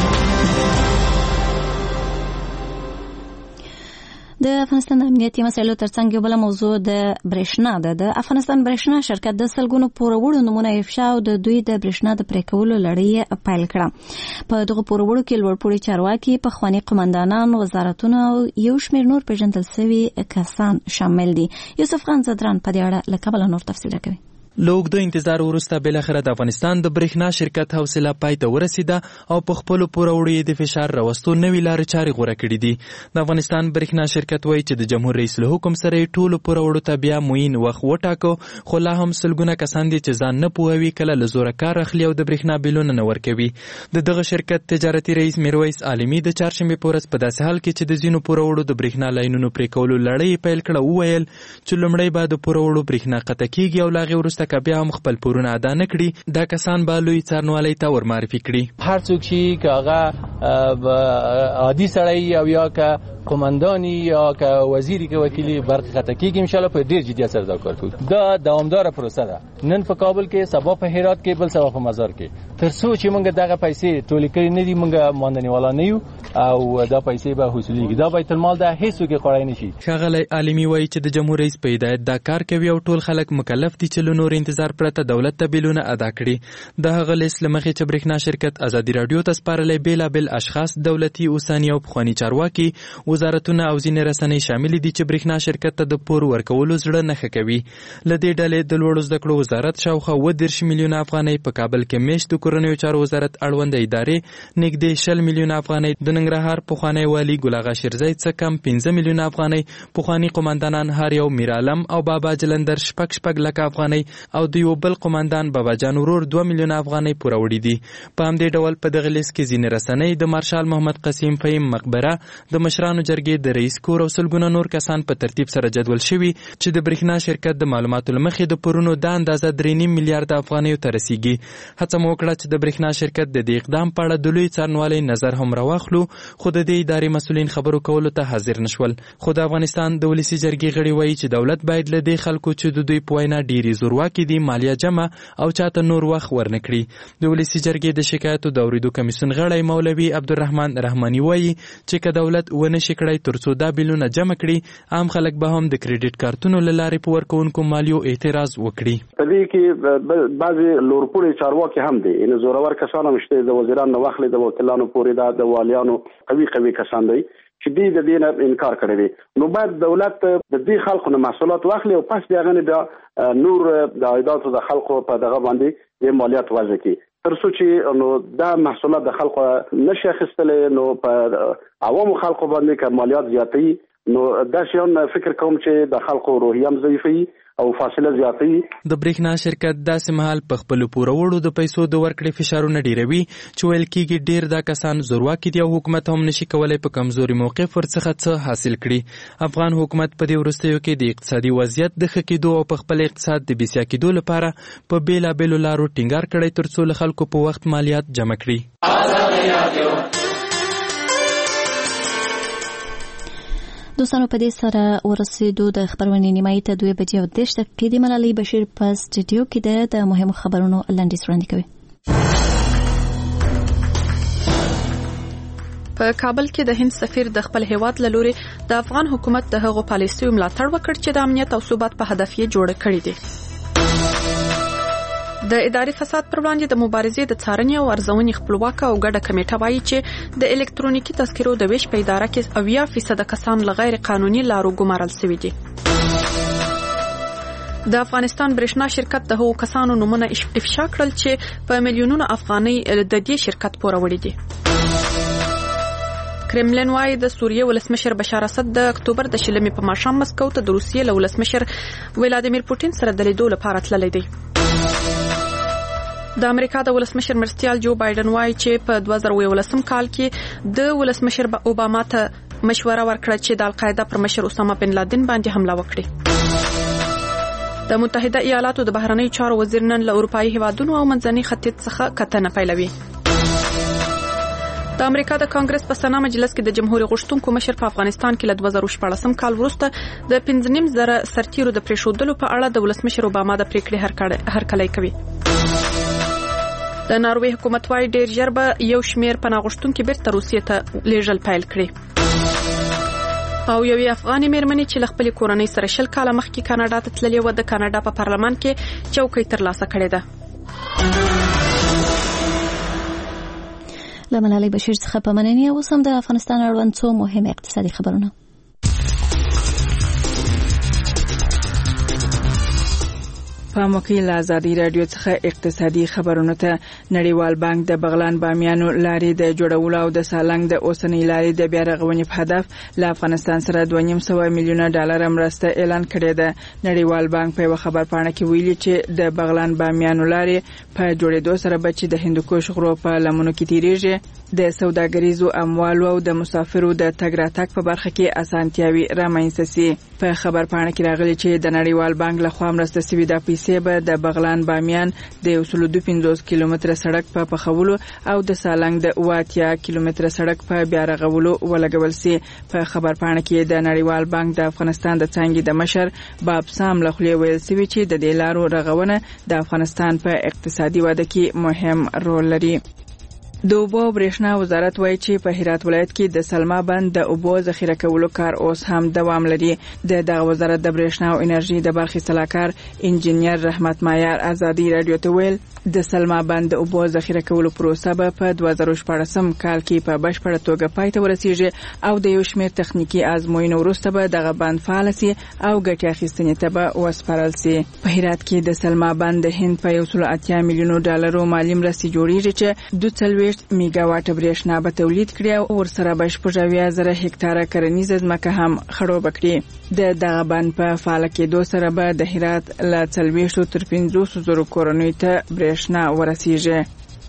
د افغانستان د امنیتي مسایلو ترڅنګ یو بل موضوع د برېښنا ده د افغانستان برېښنا شرکت د سلګونو پورورو نمونه افشا او د دوی د برېښنا د پریکولو لړۍ پیل کړه په دغه پورورو کې لوړپوړي چارواکي په خواني قومندانان وزارتونه او یو شمېر نور پیژندل شوي کسان شامل دي یوسف خان زدران په دې اړه له کابل نور تفصیل کوي لوګ د انتظار وروسته بل اخر د افغانستان د برېښنا شرکت حوصله پای ته ورسیده او په خپل پوروړی د فشار راوستو نوې لارې چارې غوړه کړې دي د افغانستان برېښنا شرکت وایي چې د جمهور رئیس له حکم سره ټول پوروړو ته بیا موین وخت وټاکو خو لا هم سلګونه کسان دي چې ځان نه پوهوي کله له زوره کار اخلي او د برېښنا بیلونه نه ورکوي دغه شرکت تجارتي رئیس میرویس عالمي د چهارشنبه په ورځ په داسې حال کې چې د زینو پوروړو د برېښنا لاینونو پرې کولو لړۍ پیل کړه وویل چې لومړی به د پوروړو برېښنا قطع کیږي او لاغې وروسته بیا هم خپل پورونه ادا نه کړي دا کسان به لوی څارنوالۍ ته ورمعرفي کړي هر څوک چې هغه عادي سړی او یا که قومندانی یا که وزیری که وکیلی برق خطا کیږي ان شاء الله په ډیر جدیت سره دا کار کوي دا دوامدار پروسه ده نن په کابل کې سبا په هرات کې بل سبا په مزار کې تر څو چې موږ دغه پیسې ټولې کړې نه دي موږ ماندنی والا نه یو او دا پیسې به حصولېږي دا بیت المال ده هیڅ کې خړای نشي ښاغلی عالمي وایي چې د جمهور رئیس په هدایت دا کار کوي او ټول خلک مکلف دي چې له نور انتظار پرته دولت ته بیلونه ادا کړي د هغه لیست له مخې چې برېښنا شرکت ازادي راډیو ته سپارلی بېلابېل اشخاص دولتي اوساني او پخواني چارواکي وزارتونه او ځینې رسنۍ شاملې دي چې برېښنا شرکت ته د پور ورکولو زړه نښه کوي له دې ډلې د لوړو زده کړو وزارت شاوخوا 30 میلیونه افغانۍ په کابل کې میشت د کورنیو چارو وزارت اړونده ادارې نږدې 60 میلیونه افغانۍ د ننګرهار پخوانی والي ګل اغا شیرزی څه کم 15 میلیونه افغانۍ پخواني قومندانان هر یو میر عالم او بابا جلندر شپږ لکه افغانۍ او د یو بل قومندان بابا جان ورور 2 میلیونه افغانۍ پوره وړي دي په همدې ډول په دغه لیست کې ځینې رسنۍ د مارشال محمد قسیم فهیم مقبره د مشرانو جرګې د رئیس کور او سلګونه نور کسان په ترتیب سره جدول شوي چې د برېښنا شرکت د معلوماتو له مخې د پورونو د اندازه 3.5 میلیارډ افغانیو ته رسیږي هڅه مو وکړه ولاړه چې د برېښنا شرکت د دې اقدام په اړه د لوی څارنوالۍ نظر هم راواخلو، خو د دې ادارې مسؤلین خبرو کولو ته حاضر نشول. خو د افغانستان د ولسي جرګې غړي وایي چې دولت باید له دې خلکو چې د دوی په وینا ډېرې زورواکي دي مالیه جمع او چاته نور وخت ورنکړي. د ولسي جرګې د شکایتو د اورېدو کمیسیون غړی مولوي عبدالرحمن رحماني وایي چې که دولت ونه شي کړی تر څو دا بیلونه جمع کړي، عام خلک به هم د کریډټ کارتونو له لارې په ورکوونکو مالیو اعتراض وکړي. په دې کې بعضې لورپوړي چارواکي هم دي، یعنې زورور کسان هم شته، د وزیرانو نه واخلي د وکیلانو پورې دا د والیانو قوي کسان دی چې دوی د دې نه انکار کړی دی. نو باید دولت د دې خلکو نه محصولات واخلي او پس بیا غنې بیا نور د عایداتو د خلکو په دغه باندې د مالیات وضع کړي، تر څو چې نو دا محصولات د خلکو نشي اخیستلی، نو په عوامو خلکو باندې که مالیات زیاتوي نو دا شیان فکر کوم چې د خلکو روحیه هم ضعیفوي او فاصله زیاتوي. د برېښنا شرکت داسې مهال په خپلو پوروړو د پیسو د ورکړې فشارونه ډیروي چې ویل کېږي ډېر دا کسان زورواکي دي او حکومت هم نشي کولی په کمزوري موقف ورڅخه څه حاصل کړي. افغان حکومت په دې وروستیو کې د اقتصادي وضعیت د ښه کېدو او په خپل اقتصاد د بسیا کېدو لپاره په بېلابېلو لارو ټینګار کړی تر څو له خلکو په وخت مالیات جمع کړي. دوستانو په دې سره ورسېدو د خبرونې نیمایي ته 2:30 دقیقې د ملالۍ بشیر په سټوډیو کې د مهمو خبرونو لنډیز وړاندې کوي. په کابل کې د هند سفیر د خپل هیواد له لوري د افغان حکومت د هغو پالیسیو ملاتړ وکړ چې د امنیت او ثبات په هدف یې جوړ کړي دي. د اداري فساد پر وړاندې د مبارزې د څارنې او ارزونې خپلواکه او ګډه کمیټه وایي چې د الکترونیکي تذکرو د ویش په اداره کې 80% کسان له غیر قانوني لارو ګمارل شوي دي. د افغانستان برېښنا شرکت د هغو کسانو نومونه افشا کړل چې په میلیونونو افغانۍ د دې شرکت پوروړي دي. کرملین وايي د سوریې ولسمشر بشار اسد د اکتوبر د 20 په ماښام مسکو ته د روسیې له ولسمشر ولادیمیر پوتین سره د لیدو لپاره تللی دی. د امریکا د ولسمشر مرستیال جو بایدن وايي چې په 2011 کال کې د ولسمشر اوباما ته مشوره ورکړه چې د القاعده پر مشر اسامه بن لادن باندې حمله وکړي. د متحده ایالاتو د بهرنی چارو وزیر نن له اروپایي هیوادونو او منځني ختیځ څخه کتنه پیلوي. د امریکا د کانګرس په سنا مجلس کې د جمهوریت غوښتونکو مشر په افغانستان کې له 2014 کال وروسته د 15,000 سرتیرو د پریښودلو په اړه د ولسمشر اوباما د پریکړې هرکلی کوي. د ناروې حکومت وايي ډېر ژر به یو شمېر پناه غوښتونکي بیرته روسیې ته لیږل پیل کړي. او یوې افغاني مېرمنې چې له خپلې کورنۍ سره 10 کاله مخکې کاناډا ته تللې وه د کاناډا په پارلمان کې چوکۍ ترلاسه کړې ده. له ملالۍ بشیر څخه په مننې. اوس هم د افغانستان اړوند څو مهم اقتصادي خبرونه. په موکیل آزادی رادیو څخه اقتصادي خبرونه ته نړیوال بانک د بغلان بامیانو لارې د جوړولو او د سالنګ د اوسنۍ لارې د بیا رغونې په هدف له افغانستان سره 2.5 میلیونه ډالر مرسته اعلان کړې ده. نړیوال بانک په خبرپاڼه کې ویلي چې د بغلان بامیانو لارې په جوړېدو سره به چې د هندوکش غرو په لمنو کې تیریږي د سوداګریزو اموالو او د مسافرو د تګ راتګ په برخه کې اسانتیاوي رامنځته شي. په خبرپاڼه کې راغلي چې د نړیوال بانک لخوا مرسته شوې د پیسې به د بغلان بامیان د 250 کیلومتره سړک په پخولو او د سالنګ د 80 کیلومتره سړک په بیا رغولو ولګول شي. په خبرپاڼه کې د نړیوال بانک د افغانستان د څنګه د مشر باب سام لخوا ویل شوی چې د دې لارو رغونه د افغانستان په اقتصادي وده کې مهم رول لري. د اوبو برېښنا وزارت وایي چې په هرات ولایت کې د سلما بند د اوبو ذخیره کولو کار اوس هم دوام لري. د وزارت د برېښنا او انرژي د برخې صلاحکار انجنیر رحمت مایار آزادی رادیو ته ویل د سلما بند د اوبو ذخیره کولو پروسه به په 2014 کال کې په بشپړه توګه پای ته ورسیږي او د یو شمېر تخنیکی آزموینو وروسته به دغه بند فعال شي او ګټه اخیستنې ته به وسپارل شي. په هرات کې د سلما بند د هند په 180 میلیونو ډالرو مالی مرستې جوړیږي چې 2 میگا واټ برېښنا به تولید کړي او ورسره به 80,000 هکتاره کرنیزه ځمکه هم خړوب کړي. د دغه بند په فعال کېدو سره به د هرات له 40 تر 50 زره کورنۍ ته برېښنا ورسیږي.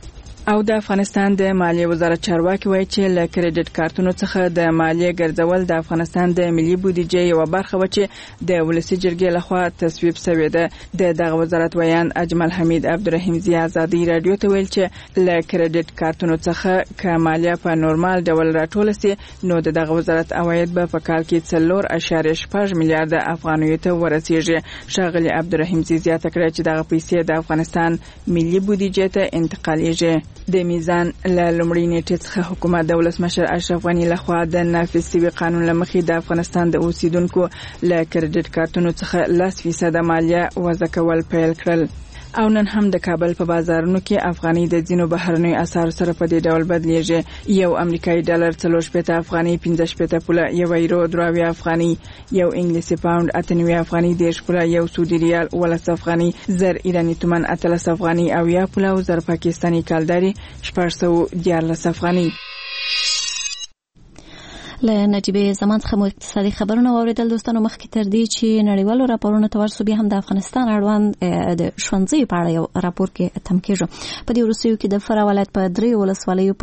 او د افغانستان د مالیې وزارت چارواکي وایي چې له کریډټ کارتونو څخه د مالیې ګرځول د افغانستان د ملي بودیجې یو برخه و چې د ولسی جرګې لخوا تصویب شوې ده. دغه وزارت ویان اجمل حمید عبدالرحیم زی آزادی رادیو ته ویل چې له کریډټ کارتونو څخه که مالیه په نورمال ډول راټول سي نو دغه وزارت عواید به په کال کې 4.6 میلیارډ افغانیو ته ورسیږي. ښاغلي عبدالرحیم زی زیاته کړه چې دغه پیسې د افغانستان ملي بودیجې ته انتقالیږي. د میزان له لومړۍ نیټې څخه حکومت د ولسمشر اشرف غني لخوا د نافذ شوي قانون له مخې د افغانستان د اوسیدونکو له کریډټ کارتونو څخه 10% مالیه وضع کول پیل کړل. او نن هم د کابل په بازارونو کې افغاني د ځینو بهرنیو اسعارو سره په دې ډول بدلیږي. یو امریکایي ډالر 4.5 افغاني 15 پوله، یو یورو 3 افغاني، یو انګلیسي پاوند 98 افغاني 10 پوله، یو سعودي ریال 12 افغاني، زر ایرانی تومان 13 افغاني او یا پوله او زر پاکستاني کالداري 414 افغاني. له نجیبه زمان څخه مو اقتصادي خبرونه واوریدل دوستانو. مخکې تر دې چې نړیوالو راپورونو ته ورسو بیا هم د افغانستان اړوند د ښوونځیو په اړه یو راپور کې تم کېږو. په دې وروستیو کې د فراه ولایت په 3 ولسوالیو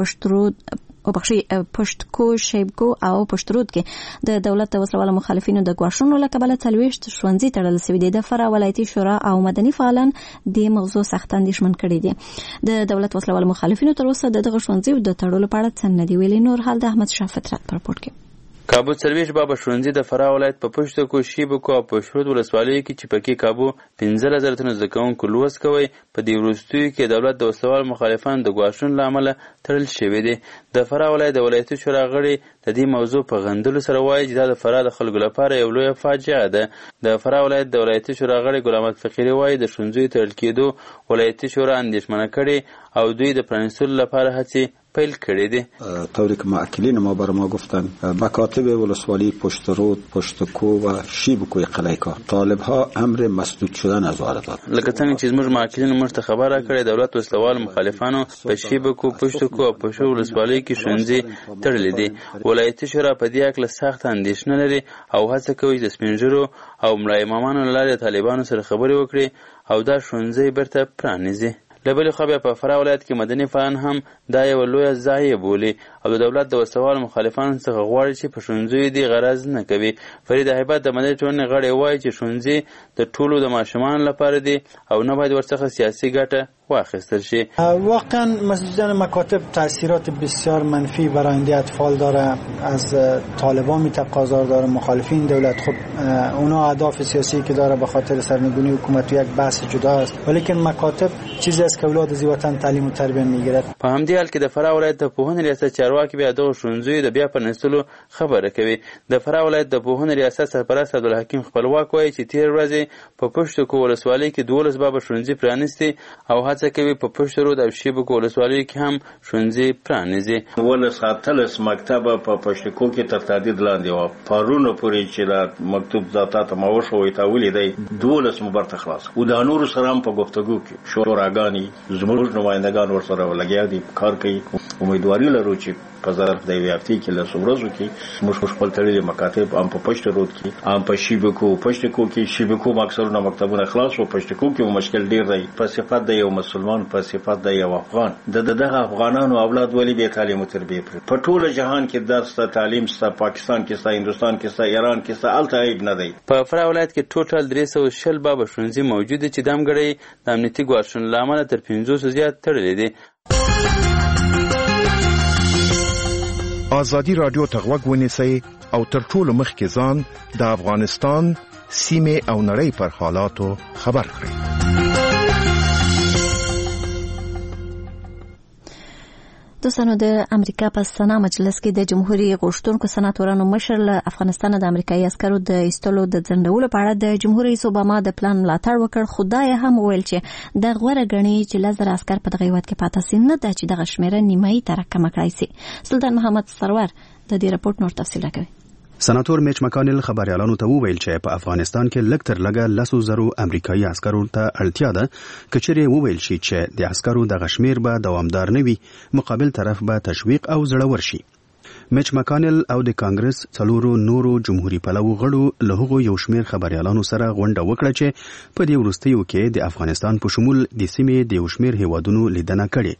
پشتکو، شیبکو او پشترود کې د دولت د وسلوالو مخالفینو د ګواښونو له کبله 40 ښوونځي تړل شوي دي. د فراه ولایتي شورا او مدني فعالان د موضوع سخت اندېښمن کړي دي. د دولت وسلوالو مخالفینو تر اوسه دغه ښوونځي د تړلو په اړه څه نه دي ویلي. نور حال د احمد شاه فطرت په راپور کې. کابو سرویش بابا ښوونځي د فراه ولایت په پشتکو، شیبکو او پشترود ولسوالیو کې چې پکې کابو 15,000 تنه زده کوونکو لوست کوي په دې وروستیو کې دولت د وسلوال مخالفانو د ګواښونو له امله تړل شوي دي. د فراه ولایت د ولایتي شورا غړي د دې موضوع په غندلو سره وایي چې دا د فراه د خلکو لپاره یو لویه فاجعه ده. د فراه ولایت د ولایتي شورا غړي ګل احمد فقیري وایي د ښوونځیو تړل کېدو ولایتي شورا اندېښمنه کړې او دوی د پرانیستلو لپاره هڅې پیل کړی دی. طوری که معقلین ما بر ما گفتن مکاتب ولسوالی پشترود، پشتکو و شیبکو قلعه کار طالب ها امر مسدود شدن از وارد داد. لکه څنګه چې زموږ معقلین موږ ته خبره کړې دولت وسلوال مخالفانو په شیبکو، پشتکو او پشترود ولسوالی کې ښوونځي تړلي دي. ولایتي شورا په دې اړه سخت اندېښنه لري او هڅه کوي د سپینږیرو او ملا امامانو له لارې طالبانو سره خبرې وکړي او دا ښوونځي بیرته پرانیزي. له بلې خوا بیا په فراه ولایت کې مدني فعالان هم دا یوه لویه ضایعه بولي او د دولت د وسلوالو مخالفانو څخه غواړي چې په ښوونځیو دې غرض نه کوي. فرید هیبت د مدني ټولنې غړی وایي چې ښوونځي د ټولو د ماشومانو لپاره دي او نه باید ورڅخه سیاسي ګټه واخیستل شي. واقعا مسجدان مکاتب تاثیرات بسیار منفی بر آینده اطفال داره. از طالبان میتقاضا داره، مخالفین دولت خب اونا اهداف سیاسی که داره به خاطر سرنگونی حکومت یک بحث جدا است، ولیکن مکاتب چیزی است که اولاد زی وطن تعلیم و تربیه میگیرد. په همدې حال کې د فراه ولایت د پوهنې ریاست چارواکي بیا دغه ښوونځیو د بیا پرانیستلو خبره کوي. د فراه ولایت د پوهنې ریاست سرپرست عبدالحکیم خپلواک وایي چې تېر ورځې په پشتکو ولسوالۍ کې 12 بابا ښوونځي پرانیستي او هڅه کوي په پشترود او شیبکو ولسوالیو کې هم ښوونځي پرانیزي. 12 مکتب په پشتکو کې تر تهدید لاندې و. پرونه پورې چې دا مکتوب ذاته ته ماوښوي تا ولیدای 12 مبارته خلاص او د نور سره هم په گفتگو کې شوراګانی زموږ نمائندگان ورسره لګیا دي کار کوي. امیدواري لرو چې په ظرف د یوې هفتې کې له ورځو کې موږ خپل تړلي مکاتب هم په پشترود کې هم په شیبکو پشتکو کې شیبکو اکثرونه مکتبونه خلاص او پشتکو کې مشکل ډیر دی. په صفت د یو مسلمان، په صفت د یو افغان، دغه افغانانو اولاد ولی به تعلیم او تربیه په ټول جهان کې درس تعلیم ستا پاکستان کې ستا هندستان کې ستا ایران کې ستا الته عیب نه دی. په فراه ولایت کې ټوټل 360 بابا ښوونځي موجود دي چې د امګړۍ د امنیتي ګواښونو له امله تر 500 زیات تړلي دي. آزادی رادیو ته غوږ ونیسئ او تر ټولو مخکې ځان د افغانستان سیمې او نړۍ پر حالاتو خبر کړئ. دوستانو د امریکا په سنا مجلس کې د جمهوریت غوښتونکو سناتورانو مشر له افغانستان د امریکایي عسکرو د ایستلو د ځنډولو په اړه د جمهوریت اوباما د پلان ملاتړ وکړ. خدای هم ویل چې د غوړه غني چې 1000 عسكر په دغه هیواد کې پاتې سي نه د چې دغه شمیره نیمایي تر کم کړای سي. سلطان محمد سرور د دې راپورټ نور تفصیل کوي. سناتور میچ مکانل خبريالانو ته وویل چې په افغانستان کې لږ تر لږه 100,000 امریکایي عسکرو ته اړتیا ده. کچېرې وویل شي چې د عسکرو د غشمیر به دوامدار نه وي، مقابل طرف به تشویق او زړور شي. میچ مکانل او د کانګرس څلورو نورو جمهوریت پلوو غړو له هغو یو شمیر خبريالانو سره غونډه وکړه چې په دې وروستیو کې د افغانستان په شمول د سیمې د یو شمیر هیوادونو لیدنه کړې.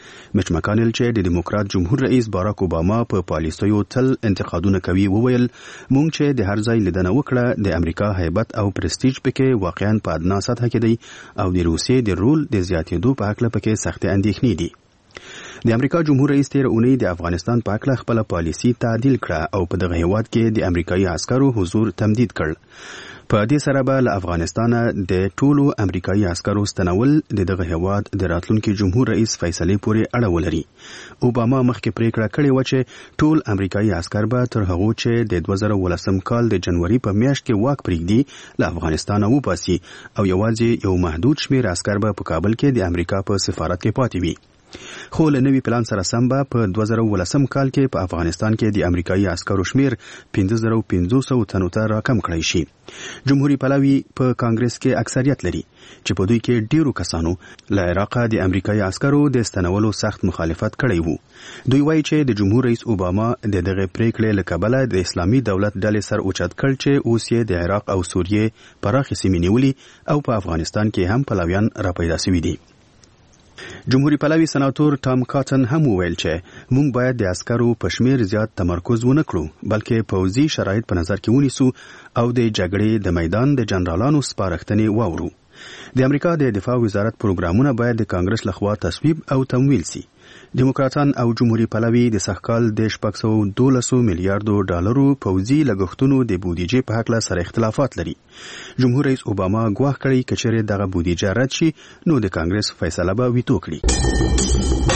میچ مکانل چې د دیموکرات جمهور رئیس باراک اوباما په پالیسیو تل انتقادونه کوي وویل مونږ چې د هر ځای لیدنه وکړه د امریکا هیبت او پرستیج پکې واقعا په ادنا سطح کې دی او د روسیې د رول د زیاتېدو په هکله پکې سخت اندېښنې دي. د امریکا جمهور رئیس تیر اونۍ د افغانستان په اړه خپل پالیسی تعدیل کړه او په دغه هیواد کې د امریکایي عسکرو حضور تمدید کړ. په دې سره به له افغانستان د ټولو امریکایي عسکرو ستنول د دغه هیواد د راتلونکي جمهور رئیس فیصلې پورې اړه ولري. اوباما مخکې پریکړه کړې و چې ټول امریکایي عسکر به تر هغو چې د 2018 کال د جنوري په میاشت کې واک پرېږدي له افغانستان وباسي او یوازې یو محدود شمیر عسکر به په کابل کې د امریکا په سفارت کې پاتې وي. خو له نوي پلان سره سم به په 2018 کال کې په افغانستان کې د امریکایي عسکرو شمیر 5500 تنو ته راکم کړی شي. جمهوریت پلوي په کانګرس کې اکثریت لري چې په دوی کې ډیرو کسانو له عراق د امریکایي عسکرو د استنولو سخت مخالفت کړی وو. دوی وایي چې د جمهور رئیس اوباما د دغه پریکړې له کبله د اسلامي دولت ډلې سر اوچت کړ چې اوس یې د عراق او سوریې پراخې سیمې نیولې او په افغانستان کې هم پلویان راپیدا شوي دي. جمهوریت پلوي سناتور ټام کاټن هم وویل چې موږ باید د عسکرو په شمیر زیات تمرکز ونه کړو بلکې پوځي شرایط په نظر کې ونیسو او د جګړې د میدان د جنرالانو سپارښتنې واورو. د امریکا د دفاع وزارت پروګرامونه باید د کانګرس لخوا تصویب او تمویل سي. دیموکراتان او جمهوریت پلوي د سږکال د 612 میلیارډو ډالرو پوځي لګښتونو د بودیجې په هکله سره اختلافات لري. جمهور رئیس اوباما ګواښ کړی چې چیرې دغه بودیجه رد شي نو د کانګرس فیصله به ویتو کړي.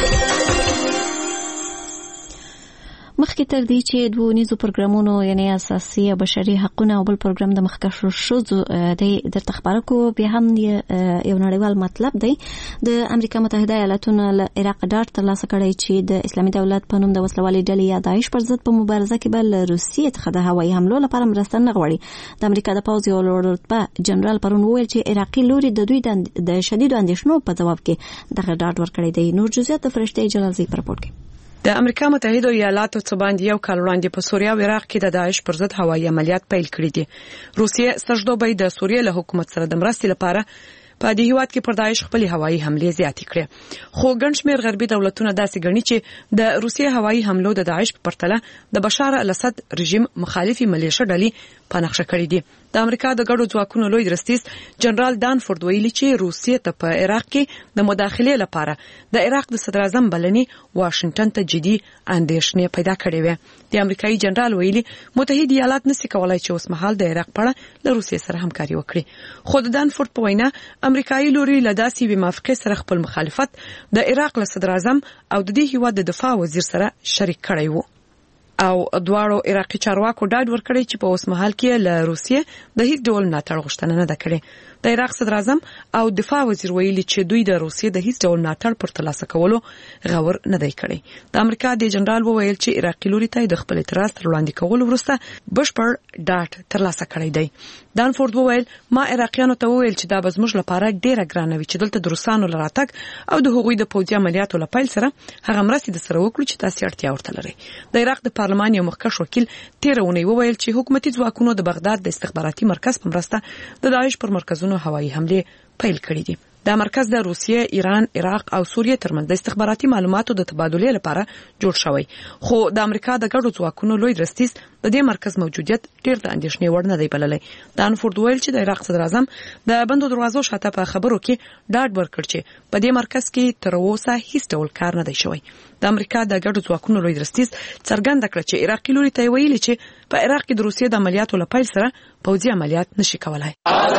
مخکې تر دې چې دوه نيزو پروګرامونو یعنی اساسي بشري حقوقونه او بل پروګرام د مخکښو شوزو د تخبارکو به هم یو نړیوال مطلب دی. د امریکا متحده ایالاتونو له عراق ډاټ ترلاسه کړی چې د اسلامي دولت په نوم د وسلوالۍ ډلې یا داعش پر ضد په مبارزه کې بل روسیې څخه د هوایي حملو لپاره مرسته نه غواړي. د امریکا د پوځ یو لوړ رتبه جنرال پرون وویل چې عراقي لوري د دوی د شدید اندېښنو په جواب کې دغه ډاټ ورکړی دی. نور جزئیات د فرشته جلالزی پر رپورټ کې. د امریکا متحده ایالاتو څخه باندې یو کال وړاندې په سوریه او عراق کې د داعش پر ضد هوایي عملیات پیل کړي دي. روسیې سرجدوبۍ د سوریې له حکومت سره د مرستې لپاره په دې هیواد کې پر داعش خپل هوایي حملې زیاتې کړې. خو ګڼ شمېر غربي دولتونه داسې ګڼي چې د روسیې هوایي حملو د داعش په پرتله د بشار الاسد رژیم مخالفي ملیشه ډلې په نقشه کړې دي. د امریکا د ګډو ځواکونو لوی درستیز جنرال دانفورد ویلي چې روسیې ته په عراق کې د مداخلې لپاره د عراق د صدر اعظم بلنې واشنگټن ته جدي اندېښنې پیدا کړې وې. د امریکایي جنرال ویلي متحده ایالات نشي کولای چې اوس مهال د عراق په اړه له روسیې سره همکاري وکړي. خو د دانفورد په وینا امریکایي لوري له داسې وی موافقه سره خپل مخالفت د عراق له صدر اعظم او د دې هیواد د دفاع وزیر سره شریک کړی وو او دواړو عراقي چارواکو ډاډ ورکړی چې په اوس مهال کې له روسیې د هیڅ ډول ملاتړ غوښتنه نه ده کړې. د عراق صدر اعظم او دفاع وزیر ویلي چې دوی د روسیې د هیڅ ډول ملاتړ پر ترلاسه کولو غور نه دی کړی. د امریکا د جنرال وویل چې عراقي لوري ته د خپل اعتراض تر وړاندې کولو وروسته بشپړ ډاډ ترلاسه کړی دی. دانفورد وویل ما عراقیانو ته وویل چې دا به زموږ لپاره ډیره ګرانه وي چې دلته د روسانو لراتګ او د هغوی د پوځي عملیاتو لپاره سره هغه مرستې د سره وکړو چې تاسو اړتیا ورته لرئ. د عراق د پارلمان یو مخکښ وکیل تیرونی وویل چې حکومتي ځواکونو د بغداد د استخباراتي مرکز په مرسته د داعش پر مرکزونو هوایي حملې پیل کړې دي. دا مرکز د روسیې، ایران، عراق او سوریې ترمنځ د استخباراتي معلوماتو د تبادلې لپاره جوړ شوی. خو د امریکا د ګډو ځواکونو لوی درستیز د دې مرکز موجودیت ډیر د اندېښنې وړ نه دی بللی. دانفورد ویل چې د عراق صدر اعظم د بندو دروازو شاته په خبرو کې ډاډ ورکړ چې په دې مرکز کې تر اوسه هیڅ ډول کار نه دی شوی. د امریکا د ګډو ځواکونو لوی درستیز څرګنده کړ چې عراقي لوري ته ویلي چې په عراق کې د روسیې د عملیاتو لپاره سره پوځي عملیات نشي کولای.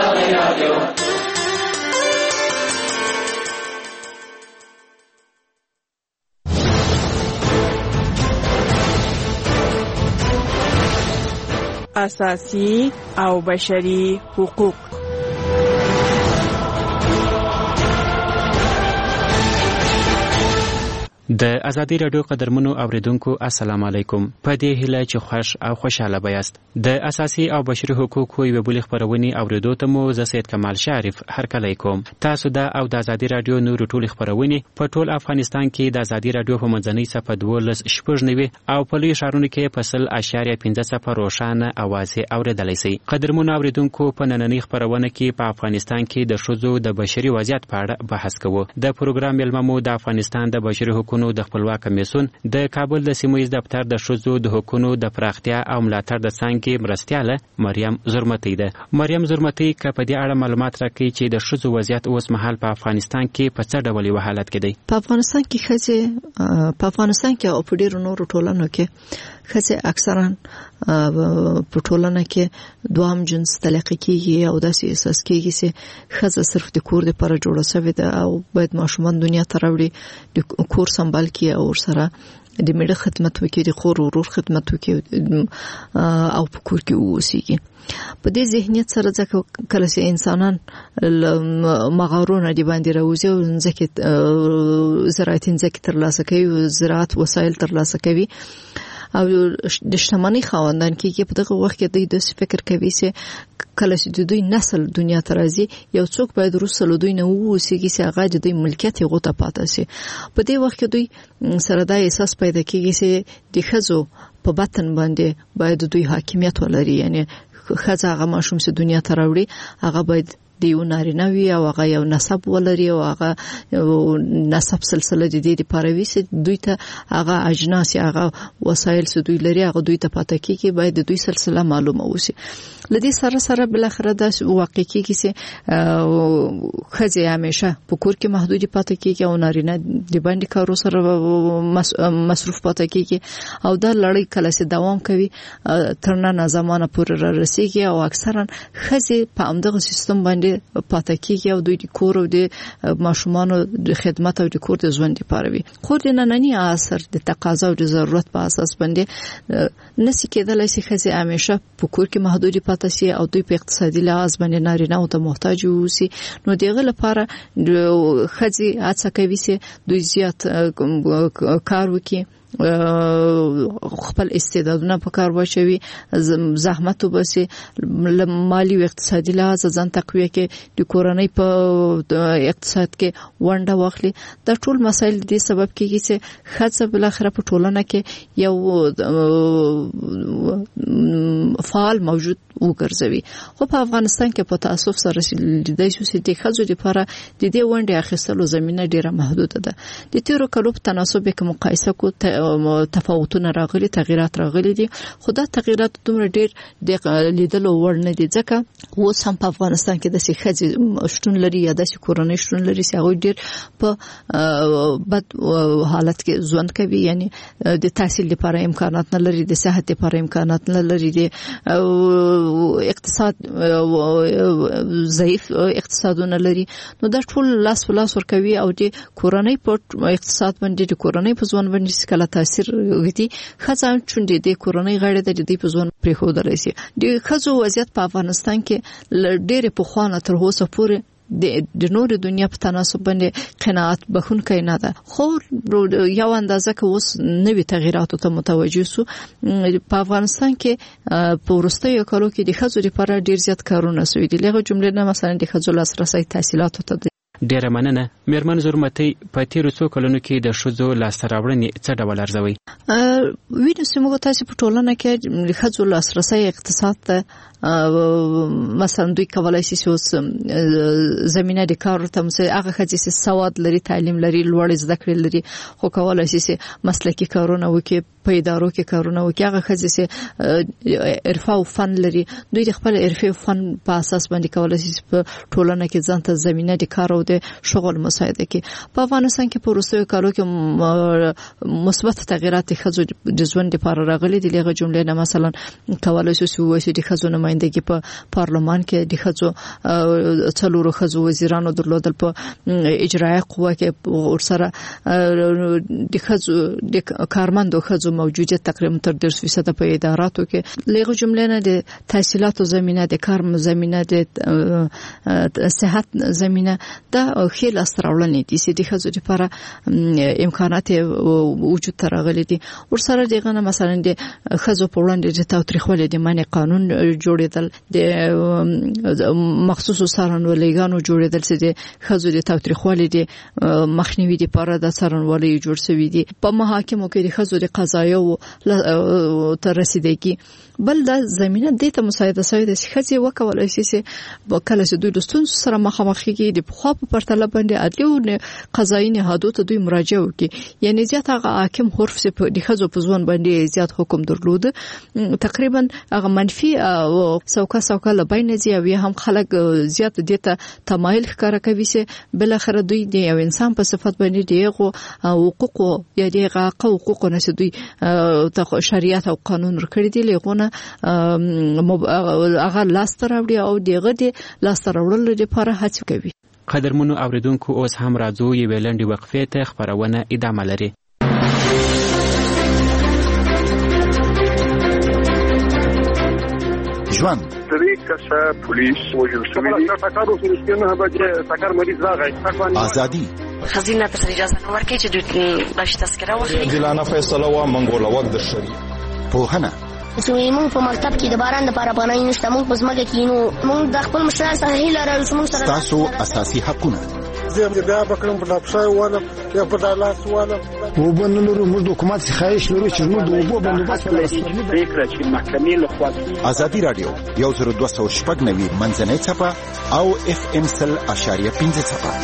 اساسي او بشري حقوق. د ازادي رادیو قدرمنو اوریدونکو السلام علیکم. په دې هیله چې خوش او خوشاله بیاست. د اساسي او بشري حقوقو یو بل خبرونه اوریدو ته مو زه سید کمال شریف هرکلی کوم. تاسو د او د ازادي رادیو نور ټول خبرونه په ټول افغانستان کې د ازادي رادیو په منځنۍ صفحه 12 او په لوی شهرونو کې په 0.15 روښانه اواز اوریدلای شئ. قدرمنو اوریدونکو په نننۍ خبرونه کې په افغانستان کې د شذو د بشري وضعیت په اړه بحث کوو. د پروګرام ملممو د افغانستان د بشري حقوقو د خپلواک کمیسیون د کابل د سیمویز دفتر د شذو د حقوقو د پراختیا او ملاتړ د څنګه مرستياله مریم زرمتی ده. مریم زرمتی که په دې اړه معلومات راکړي چې د شذو وضعیت اوس مهال په افغانستان کې په څه ډول حالت کې دی. په افغانستان کې او په ډیرو نورو ټولنو کې خځې اکثرا په ټولنه کې دوام جنس طلاق کیږي او داسې احساس کیږي چې خځه صرف د کور لپاره جوړه شوې ده او باید ماشومان دنیا ته راوړي، د کور سمبال کی او سره د میړه خدمت وکړي، د خور ورور خدمت وکړي او په کور کې اوسېږي. په دې ذهنیت سره ځکه کله چې انسانان مغارونه دی باندې راوځي او ځکه زراعتي ځکه ترلاسه کوي، زراعت وسایل ترلاسه کوي او د شتمنۍ خاوندان کې په دغه وخت کې د فکر کوي چې کله چې د دوی نسل دنیا ته راځي یو څوک باید روسه له دوی نه ووسیږي چې هغه د دوی ملکیت یې غوته پاتې شي. په دې وخت کې دوی سره دا احساس پیدا کیږي چې د ښځو په باطن باندې باید دوی حاکمیت ولري، یعنی ښځه هغه ماشوم چې دنیا ته راوړي هغه باید دیو نارینه وي او هغه یو نسب ولري او هغه نسب سلسله د دې لپاره وي چې دوی ته هغه اجناس هغه وسایل چې دوی لري هغه دوی ته پاتې کیږي، باید د دوی سلسله معلومه وي. لدې سره بل اخر دا واقع کیږي چې خځه همیشه په کور کې محدود پاتې کیږي او نارینه د باندې کارو سره مصروف پاتې کیږي او دا لړۍ کله چې دوام کوي تر نن زمانه پورې را رسیږي او اکثرا خځه په همدغه سیستم باندې پاتې کیږي او دوی د کور او د ماشومانو د خدمت او د کور د ژوند لپاره وي. خو د نننی عصر د تقاضا او د ضرورت په اساس باندې نسی کېدلای شي خځه همیشه په کور کې محدود پاتې او دوی په اقتصادي لحاظ باندې نارینه او ته محتاج وي. نو دغه لپاره خځې هڅه کوي چې دوی زیات کار وکړي، خپل استعدادونه په کار واچوي، زحمت وباسي، مالی او اقتصادي لحاظ ځان تقویه کې د کورنۍ په اقتصاد کې ونډه واخلي. دا ټول مسایل د سبب کېږي چې خځه بل اخر په ټولنه کې یو فعال موجود وګرځوي. خو په افغانستان کې په تاسف سره لیدای شو چې د خځو لپاره د دې ونډې اخیستلو زمينه ډیره محدوده ده. د تیرو کلو په تناسب کې مقایسه کو تفاوتونه راغلي، تغیرات راغلي دي، خو دا تغیرات دومره ډیر د لیدلو وړ نه دي ځکه اوس هم په افغانستان کې د خځې شتون لري یا د کورنۍ شتون لري چې هغه ډیر په بد حالت کې ژوند کوي، یعنی د تحصیل لپاره امکانات نه لري، د صحت لپاره امکانات نه لري، د اقتصاد ضعیف اقتصادونه لري. نو دا ټول لاس په لاس ورکوي او د کورنۍ په اقتصاد باندې د کورنۍ په ژوند باندې کله تاثیر وکړي. خاصه چون د کورنۍ غړي د دې په ژوند پرې خو درسي. د خځو وضعیت په افغانستان کې ډېر په خوانه تر اوسه پورې د نور دنیا په تناسب باندې قناعت بخونکې نه ده. خو یو اندازه که اوس نوې تغیراتو ته متوجه سو په افغانستان کې په وروستیو کالو کې د خځو لپاره ډیر زیات کارونه سوي دي. لغه جمله نه مثلا د خځو لاسرسي تحصیلاتو ته ډیره مننه. میرمن زرمتی په تیرو څو کلونو کې د شذو لاسته راوړنې څه ډول ارزوي؟ وینو چې موږ تاسو په ټولنه کې د خځو لاسرسي اقتصاد ته مثلا دوی کولای شي چې زمينه د کار ته هغه خځې چې سواد لري، تعلیم لري، لوړ زده کړې لري، خو کولای شي چې مسلکي کارونه وکړي، په ادارو کې کارونه وکړي. هغه خځې چې عرفه او فن لري، دوی د خپل عرفه او فن په اساس باندې کولای شي په ټولنه کې ځان ته زمينه د کار او د شغل مساعده کړي. په افغانستان کې په وروستیو کالو کې مثبت تغیرات خځو د ژوند لپاره راغلي دي. لغه جمله نه مثلا کولای شي چې د خځو نمائندګي په پارلمان کې د خځو څلورو خځو وزیرانو درلودل، په اجرایه قوه کې ورسره د خځو د کارمندو خځو موجودیت تقریبا تر 10% په اداراتو کې. لغه جمله نه د تحصیلاتو زمينه، د کار زمينه، د صحت زمينه، دا خېل استراولنې دي چې د خزو لپاره امکانات وجود ترغلي دي ورسره دغه مثلا د خزو په وړاندې د تاوتریخوالي د معنی قانون جوړېدل د مخصوص څارنوالېګانو جوړېدل چې د خزو د تاوتریخوالي د مخنیوي لپاره د څارنوالۍ جوړ شوی دي په محاکمو کې د خزو د قضایو تر رسیدګي بل دا زمينه د ته مساعده شوی د خزي وکولای شي چې وکاله چې دوی د ستونزو سره مخامخ کیږي د خو په پرتله باندې عدلي او قضایي نهادو ته دوی مراجعه وکړي یعنی زیات هغه حاکم حرف په د خزو په ځوان باندې زیات حکم درلود تقریبا هغه منفي او څوکا لباینه دی او هم خلک زیات دته تمایل ښکارا کوي چې بل اخر دوی د یو انسان په صفت باندې دیغه حقوق یا دیغه حقوق نه دوی ته شریعت او قانون ورکړي دي لغونه هغه لاستراوړي او دیغه د لاستراوړل لپاره هڅه کوي. قدرمنو اوریدونکو اوس هم راځو یو لنډي وقفه ته خبرونه ادامه لري. ژوند کسه پولیس وجل شوی دی تاکارو سرسکنه بجې تاکار مریض راغی ازادي خزینه ته اجازه نه ورکړي چې دوی باش تذکره واخلي دلانه فیصله وا منګوله وخت درشي پوهنه موږ په مکتب کې د باران لپاره پناه نشته موږ په ځمکه کې نو موږ د خپل مشران سره هیله لرو چې موږ سره تاسو اساسي حقونه زه بیا بکرم په لاپسای والا یا په دالاس والا وبنلو موږ حکومت خواهش لرو چې موږ د وبو بندوبست فکر چې محکمې له خوا ازادي رادیو 1290 منځنۍ چپه او FM 100.5 چپه.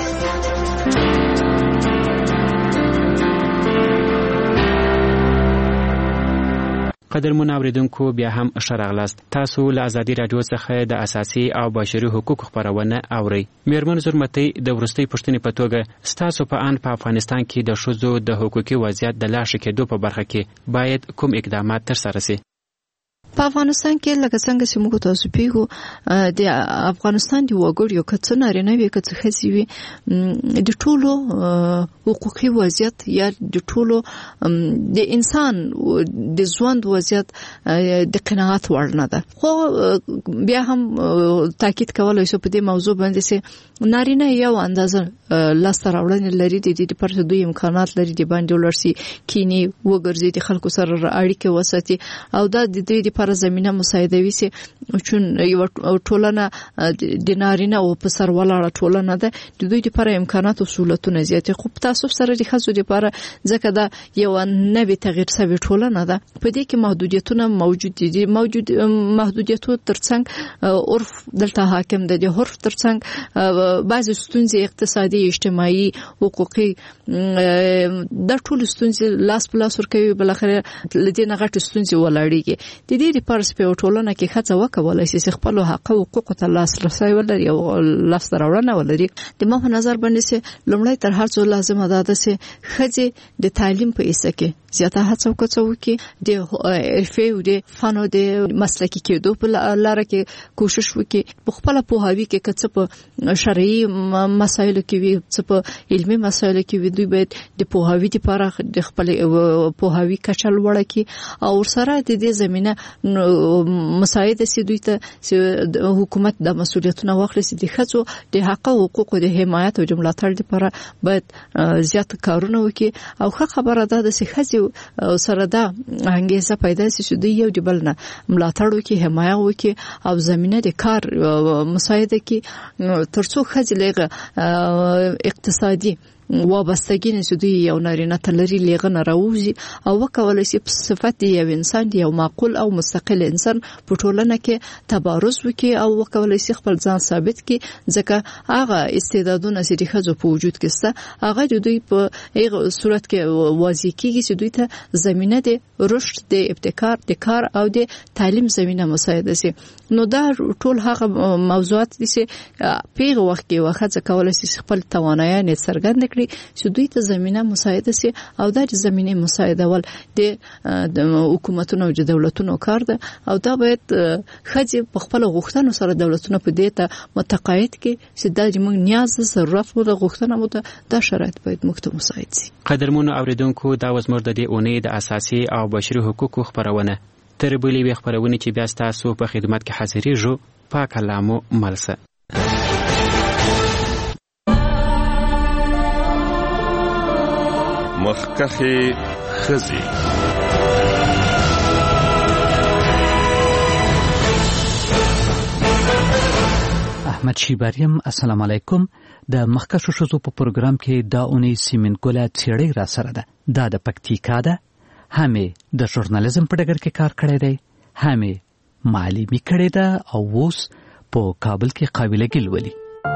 قدرمن اوریدونکو بیا هم شراغلاست تاسو له ازادي رادیو څخه د اساسي او بشري حقوقو خبرونه اورئ. میرمن زرمتي د ورستۍ پښتنې په توګه ستاسو په ان په افغانستان کې د ښځو د حقوقي وضعیت د لا ښه کېدو په برخه کې باید کوم اقدامات ترسره شي؟ په افغانستان کې لکه څنګه چې موږ تاسو پیغو د افغانستان دی وګړو کڅ نارینه وي کڅ خزي وي د ټولو حقوقي وضعیت یا د ټولو د انسان د ژوند وضعیت د قناعت وړ نه ده خو بیا هم تاکید کولای شو په دې موضوع باندې چې نارینه یو اندازه لاستراوړنې لري د دې لپاره دوی امکانات لري د باندې ولرسي کینی وګرځي د خلکو سره اړیکه وساتي او دا د دې لپاره زمينه مساعدوي چې چون یو ټولنه د نارینه او په سر ولاړه ټولنه ده د دوی لپاره امکانات او سہولتونه زیات خو تاسو سره د خزو لپاره ځکه دا یو نوې تغییر سوي ټولنه ده په دې کې محدودیتونه موجود دي محدودیتونه ترڅنګ عرف دلته حاکم ده د عرف ترڅنګ بعضی ستونزې اقتصادي اجتماعي حقوقي د ټول ستونزې لاس په لاس ورکوي بل اخر لدې نه غټ ستونزې ولاړېږي د دې لپاره په ټولنه کې خځه وکولای شي چې خپل حقوق ته لاسرسي ولري او لاس راوړنه ولري د ما په نظر باندې چې لومړی تر هر څه لازم ده چې خځه د تعلیم په ایسه کې زیاته هڅه وکړي د حرفه او د فنو د مسلکي کېدو په لاره کې کوشش وکړي په خپل پوهاوی کې کڅ په شرعي مسایلو کې وي څه په علمي مسایلو کې وي دوی باید د پوهاوی لپاره د خپل پوهاوی کچل وړه کې او سره د دې زمينه مساعده سي دوی ته حکومت د مسؤلیتونو واخلي چې د خځو د حق او حقوقو د حمایت او ملاتړ لپاره باید زیات کارونه وکړي او خبره ده چې خځو سره دا انګیزه پیدا شي چې دوی یو د بل نه ملاتړ وکړي حمایت وکړي او زمينه د کار مساعده کې ترڅو خځې لږه اقتصادي وابستګي نه دوی یو نارینه تلري لغه نه راوځي او وکولای شي په صفت یو انسان دی یو معقول او مستقل انسان په ټولنه کې تبارز وکړي او وکولای شي خپل ځان ثابت کړي ځکه هغه استعدادونه چې د خځو په وجود کې سته هغه دوی په هغه صورت کې واضح کیږي چې دوی ته زمينه د رشد د ابتکار د کار او د تعلیم زمينه مساعده شي نو دا ټول هغه موضوعات دي چې په وخت کې وخت کولای شي خپل توانایي څرګند کړي چې دوی ته زمينه مساعده شي او دا زمينه مساعده ول د حکومتونو او دولتونو کار ده او دا باید خځې په خپل غوښتنو سره دولتونو په دې ته متقاعد کړي چې دا موږ نیاز ضرورت مو د غوښتنه مو د شرایط باید موږ ته مساعد شي. قدرمنو اوریدونکو دا وزمر د دې اونۍ د اساسي او بشري حقوقو خبرونه تر بلې وی خبرونه چې بیا تاسو په خدمت کې حاضرېږو پاک کلامو ملسه مخکخې ښځې. احمد شیباریم، السلام علیکم. د مخکښو ښځو په پروګرام کې دا اونۍ سیمین ګله څېړۍ را سره ده. دا د پکتیکا ده. همې د ژورنالیزم په ډګر کې کار کړی دی، همې معلمي کړې ده او اوس په کابل کې قابلګي لولي.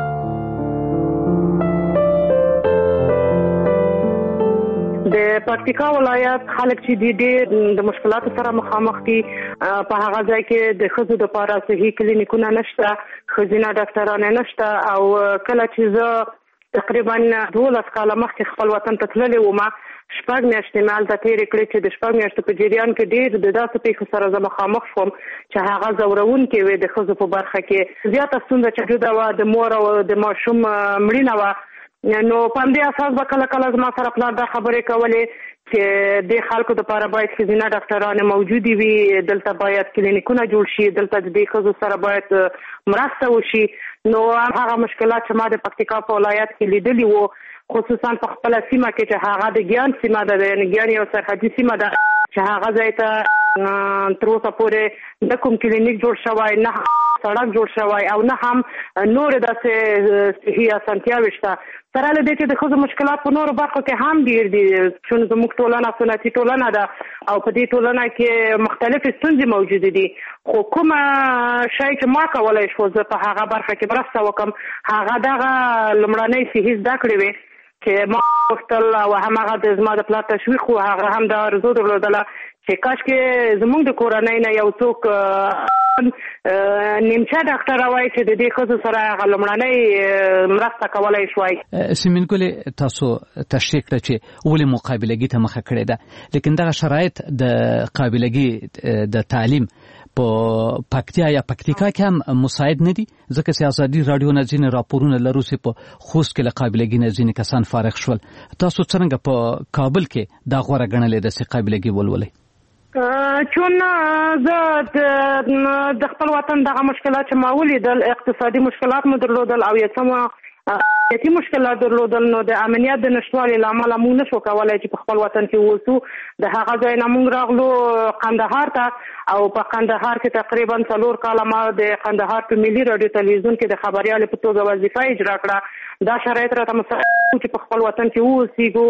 د پکتیکا ولایت خلک چې د مشکلاتو سره مخامخ دي، په هغه ځای کې د ښځو لپاره صحي کلینیکونه نشته، ښځینه ډاکټران نشته. او کله چې زه تقریبا 12 کاله مخکې خپل وطن ته تللې وم، 6 میاشتې مې هلته تېرې کړې چې د 6 میاشتو په جریان کې ډېر د داسې پیښو سره زه مخامخ شوم چې هغه ځورونکې وې. د ښځو په برخه کې زیاته ستونزه چې جوړه وه د مور او د ماشوم مړینه وه. نو په همدې اساس به کله کله زما سره پلار دا خبرې کولې چې د خلکو لپاره باید ښځینه ډاکټران موجودې وي، دلته باید کلینیکونه جوړ شي، دلته د دې ښځو سره باید مرسته وشي. نو هغه مشکلات چې ما د پکتیکا په ولایت کې لیدلي وو، خصوصا په خپله سیمه کې چې هغه د ګیان سیمه ده، یعنې ګیان یو سرحدي سیمه ده چې هغه ځای ته تر اوسه پورې نه کوم کلینیک جوړ شوی، نه سړک جوړ شوی او نه هم نور داسې صحي اسانتیاوې شته. سره له دې چې د ښځو مشکلات په نورو برخو کې هم ډېر دي، چون زموږ ټولنه سنتي ټولنه ده او په دې ټولنه کې مختلفې ستونزې موجودې دي. خو کومه شی چې ما کولی شو زه په هغه برخه کې مرسته وکړم، هغه دغه لومړنۍ صحي زده کړې وې چې ما غوښتل او هماغه د زما د پلار تشویق و، هغه هم دا آرزو درلودله چې کاشکې زموږ د کورنۍ نه یو څوک نیمچه ډاکټر وای چې د دې ښځو سره هغه لومړنۍ مرسته کولی شوای. سیمین ګلې، تاسو تشریح کړه چې ولې مقابلګي ته مخه کړې ده، لیکن دغه شرایط د قابلګي د تعلیم په پکتیا یا پکتیکا کې هم مساعد نه دي، ځکه چې ازادي رادیو نه ځینې راپورونه لرو چې په خوست کې له قابلګي نه ځینې کسان فارغ شول. تاسو څرنګه په کابل کې دا غوره ګڼلې ده چې قابلګي ولولئ؟ چون زه د خپل وطن دغه مشکلات چې ما ولیدل، اقتصادي مشکلات مو درلودل او یو څه امنیتي مشکلات درلودل، نو د امنیت د نشتوالي له امله موږ نشو کولی چې په خپل وطن کې اوسو. د هغه ځای نه موږ راغلو قندهار ته او په قندهار کې تقریبا 4 کاله ما د قندهار په ملي رادیو تلویزیون کې د خبریال په توګه وظیفه اجرا کړه. دا شرایط راته مساعد چې په خپل وطن کې اوسېږو.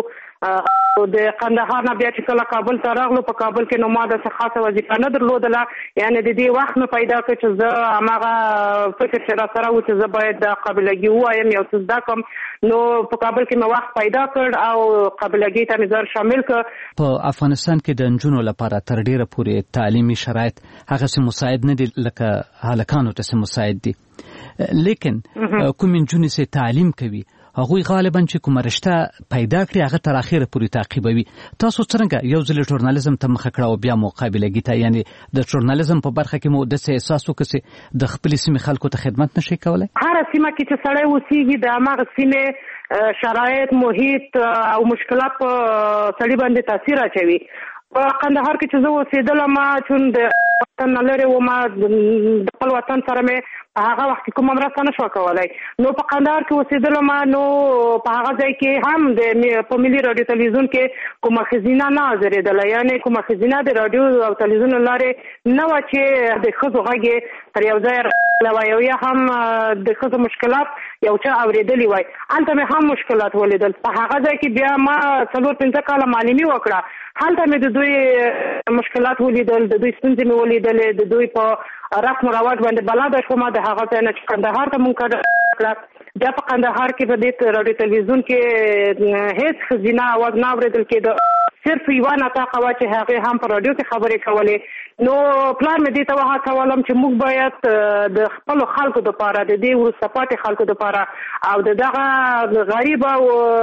د قندهار نه بیا چې کله کابل ته راغلو، په کابل کې نو ما داسې خاصه وظیفه نه درلودله، یعنې د دې وخت مې پیدا کړ چې زه هماغه فکر چې را سره و چې زه باید د قابلګي ووایم، یو څه زده کړم. نو په کابل کې مې وخت پیدا کړ او قابلګي ته مې ځان شامل کړ. په افغانستان کې د نجونو لپاره تر ډیره پورې تعلیمي شرایط هغسې مساعد نه دي لکه هلکانو ته چې مساعد دي، لیکن کوم نجونې چې تعلیم کوي هغوی غالبا چې کومه رشته پیدا کړي هغه تر اخره پورې تعقیبوي. تاسو څرنګه یو ځل ژورنالیزم ته مخه کړه او بیا مقابلګي ته، یعنی د ژورنالیزم په برخه کې مو داسې احساس وکړ چې د خپلې سیمې خلکو ته خدمت نشئ کولی؟ هره سیمه کې چې سړی اوسېږي د هماغه سیمې شرایط، محیط او مشکلات په سړي باندې تاثیر اچوي. په قندهار کې چې زه اوسېدلم، چون د وطن نه لرې وم، د خپل وطن سره مې په هغه وخت کې کومه مرسته نشوه کولی. نو په قندهار کې اوسېدلم، نو په هغه ځای کې هم په ملي رادیو تلویزیون کې کومه ښځینه نه حاضرېدله، یعنې کومه ښځینه د رادیو او تلویزیون له لارې نه وه چې د ښځو غږ یې تر یو ځای راغلی وای او یا هم د ښځو مشکلات یو چا اورېدلي وای. هلته مې هم مشکلات ولیدل. په هغه ځای کې بیا ما 4-5 کاله معلمي وکړه. هلته مې د دوی مشکلات ولیدل، د دوی ستونزې مې ولیدلې، د دوی په رسم و رواج باندې بلده شوم. د هغه ځای نه چې قندهار ته مونږ کړه، بیا په قندهار کې په دې رادیو تلویزیون کې هیڅ ښځینه اواز نه اورېدل کېده، صرف یوه نطاقه وه چې هغې هم په رادیو کې خبرې کولې. نو پلار مې دې ته وهڅولم چې موږ باید د خپلو خلکو دپاره، د دې وروسته پاتې خلکو دپاره او د دغه غریب او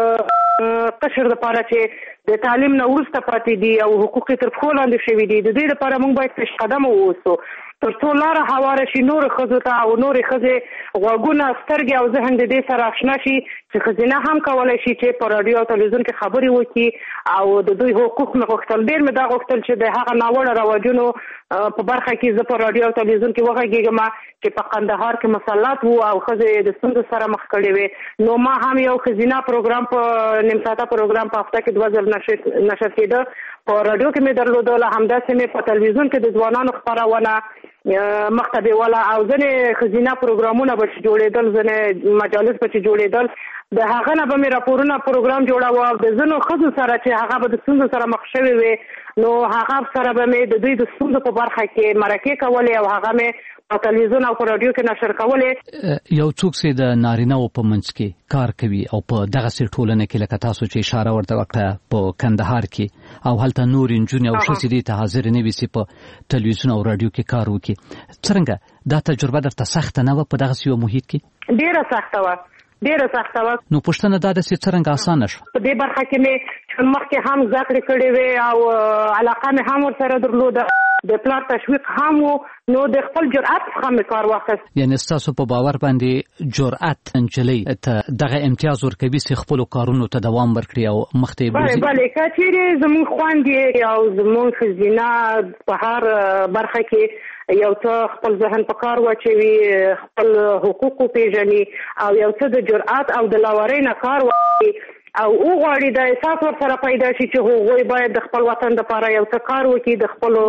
قشر دپاره چې د تعلیم نه وروسته پاتې دي او حقوق یې تر پښو لاندې شوي دي، د دې دپاره موږ باید پیش قدمه واوسو تر څو لاره هواره شي نورو ښځو ته او نورې ښځې غوږونه سترګې او ذهن د دې سره آشنا شي چې ښځینه هم کولی شي چې په راډیو او تلویزیون کې خبرې وکړي او د دوی حقوق مې غوښتل. ډېر مې دا غوښتل چې د هغه ناوړه رواجونو په برخه کې زه په راډیو او تلویزیون کې وغږېږم چې په قندهار کې مسلط وو او ښځې د ستونزو سره مخ کړې وې. نو ما هم یو ښځینه پروګرام په نیم ساعته پروګرام په هفته کې 2 ځل نشر کېده. په راډیو کې مې درلودله، همداسې مې په تلویزیون کې د ځوانانو خپرونه مخته بیوله او ځینې ښځینه پروګرامونه به چې جوړېدل، ځینې مجالس به چې جوړېدل، د هغه نه به مې راپورونه پروګرام جوړاوه او د ځینو ښځو سره چې هغه به د ستونزو سره مخ شوې وې نو هغه سره به مې د دوی د ستونزو په برخه کې مرکې کولې او هغه مې په تلویزیون او په راډیو کې نشر کولې. یو څوک چې د نارینه‌و په منځ کې کار کوي او په دغسې ټولنه کې لکه تاسو چې اشاره ورته وکړه په کندهار کې او هلته نور نجونې او ښځې دې ته حاضر نه وي چې په تلویزیون او راډیو کې کار وکړي، څرنګه دا تجربه درته سخته نه وه په دغسې یو محیط کې؟ ډېره سخته وه، ډېره سخته وه. نو پوښتنه دا ده چې څرنګه اسانه شوه؟ په دې برخه کې مې مخکې هم زده کړې کړې وې او علاقه مې هم ورسره درلوده، د پلار تشویق هم و، نو د خپل جرأت څخه مې کار واخیست. یعنې ستاسو په باور باندې جرأت نجلۍ ته دغه امتیاز ورکوي چې خپلو کارونو ته دوام ورکړي او مخته یې بوځي؟ بلې که چېرې زموږ خویندې او زموږ ښځینه په هر برخه کې یو څه خپل ذهن په کار واچوي، خپل حقوق وپېژني او یو څه د جرأت او د لاورۍ نه کار واخلي او وغواړي د احساس ورسره پیدا شي چې هغوی باید د خپل وطن دپاره یو څه کار وکړي، د خپلو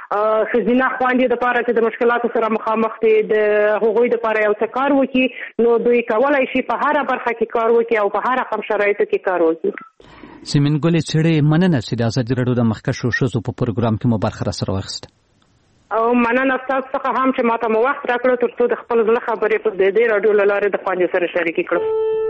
ښځینه خویندې دپاره چې د مشکلاتو سره مخامخ دي د هغوی دپاره یو څه کار وکړي، نو دوی کولی شي په هره برخه کې کار وکړي او په هر رقم شرایطو کې کار وکړي. سیمین ګلې څېړې مننه چې د ازادي راډیو د مخکښو ښځو په پروګرام کې مو برخه راسره واخیسته. او مننه ستاسو څخه هم چې ماته مو وخت راکړو تر څو د خپل زړه خبرې په دې راډیو له لارې د خویندو سره شریکې کړم.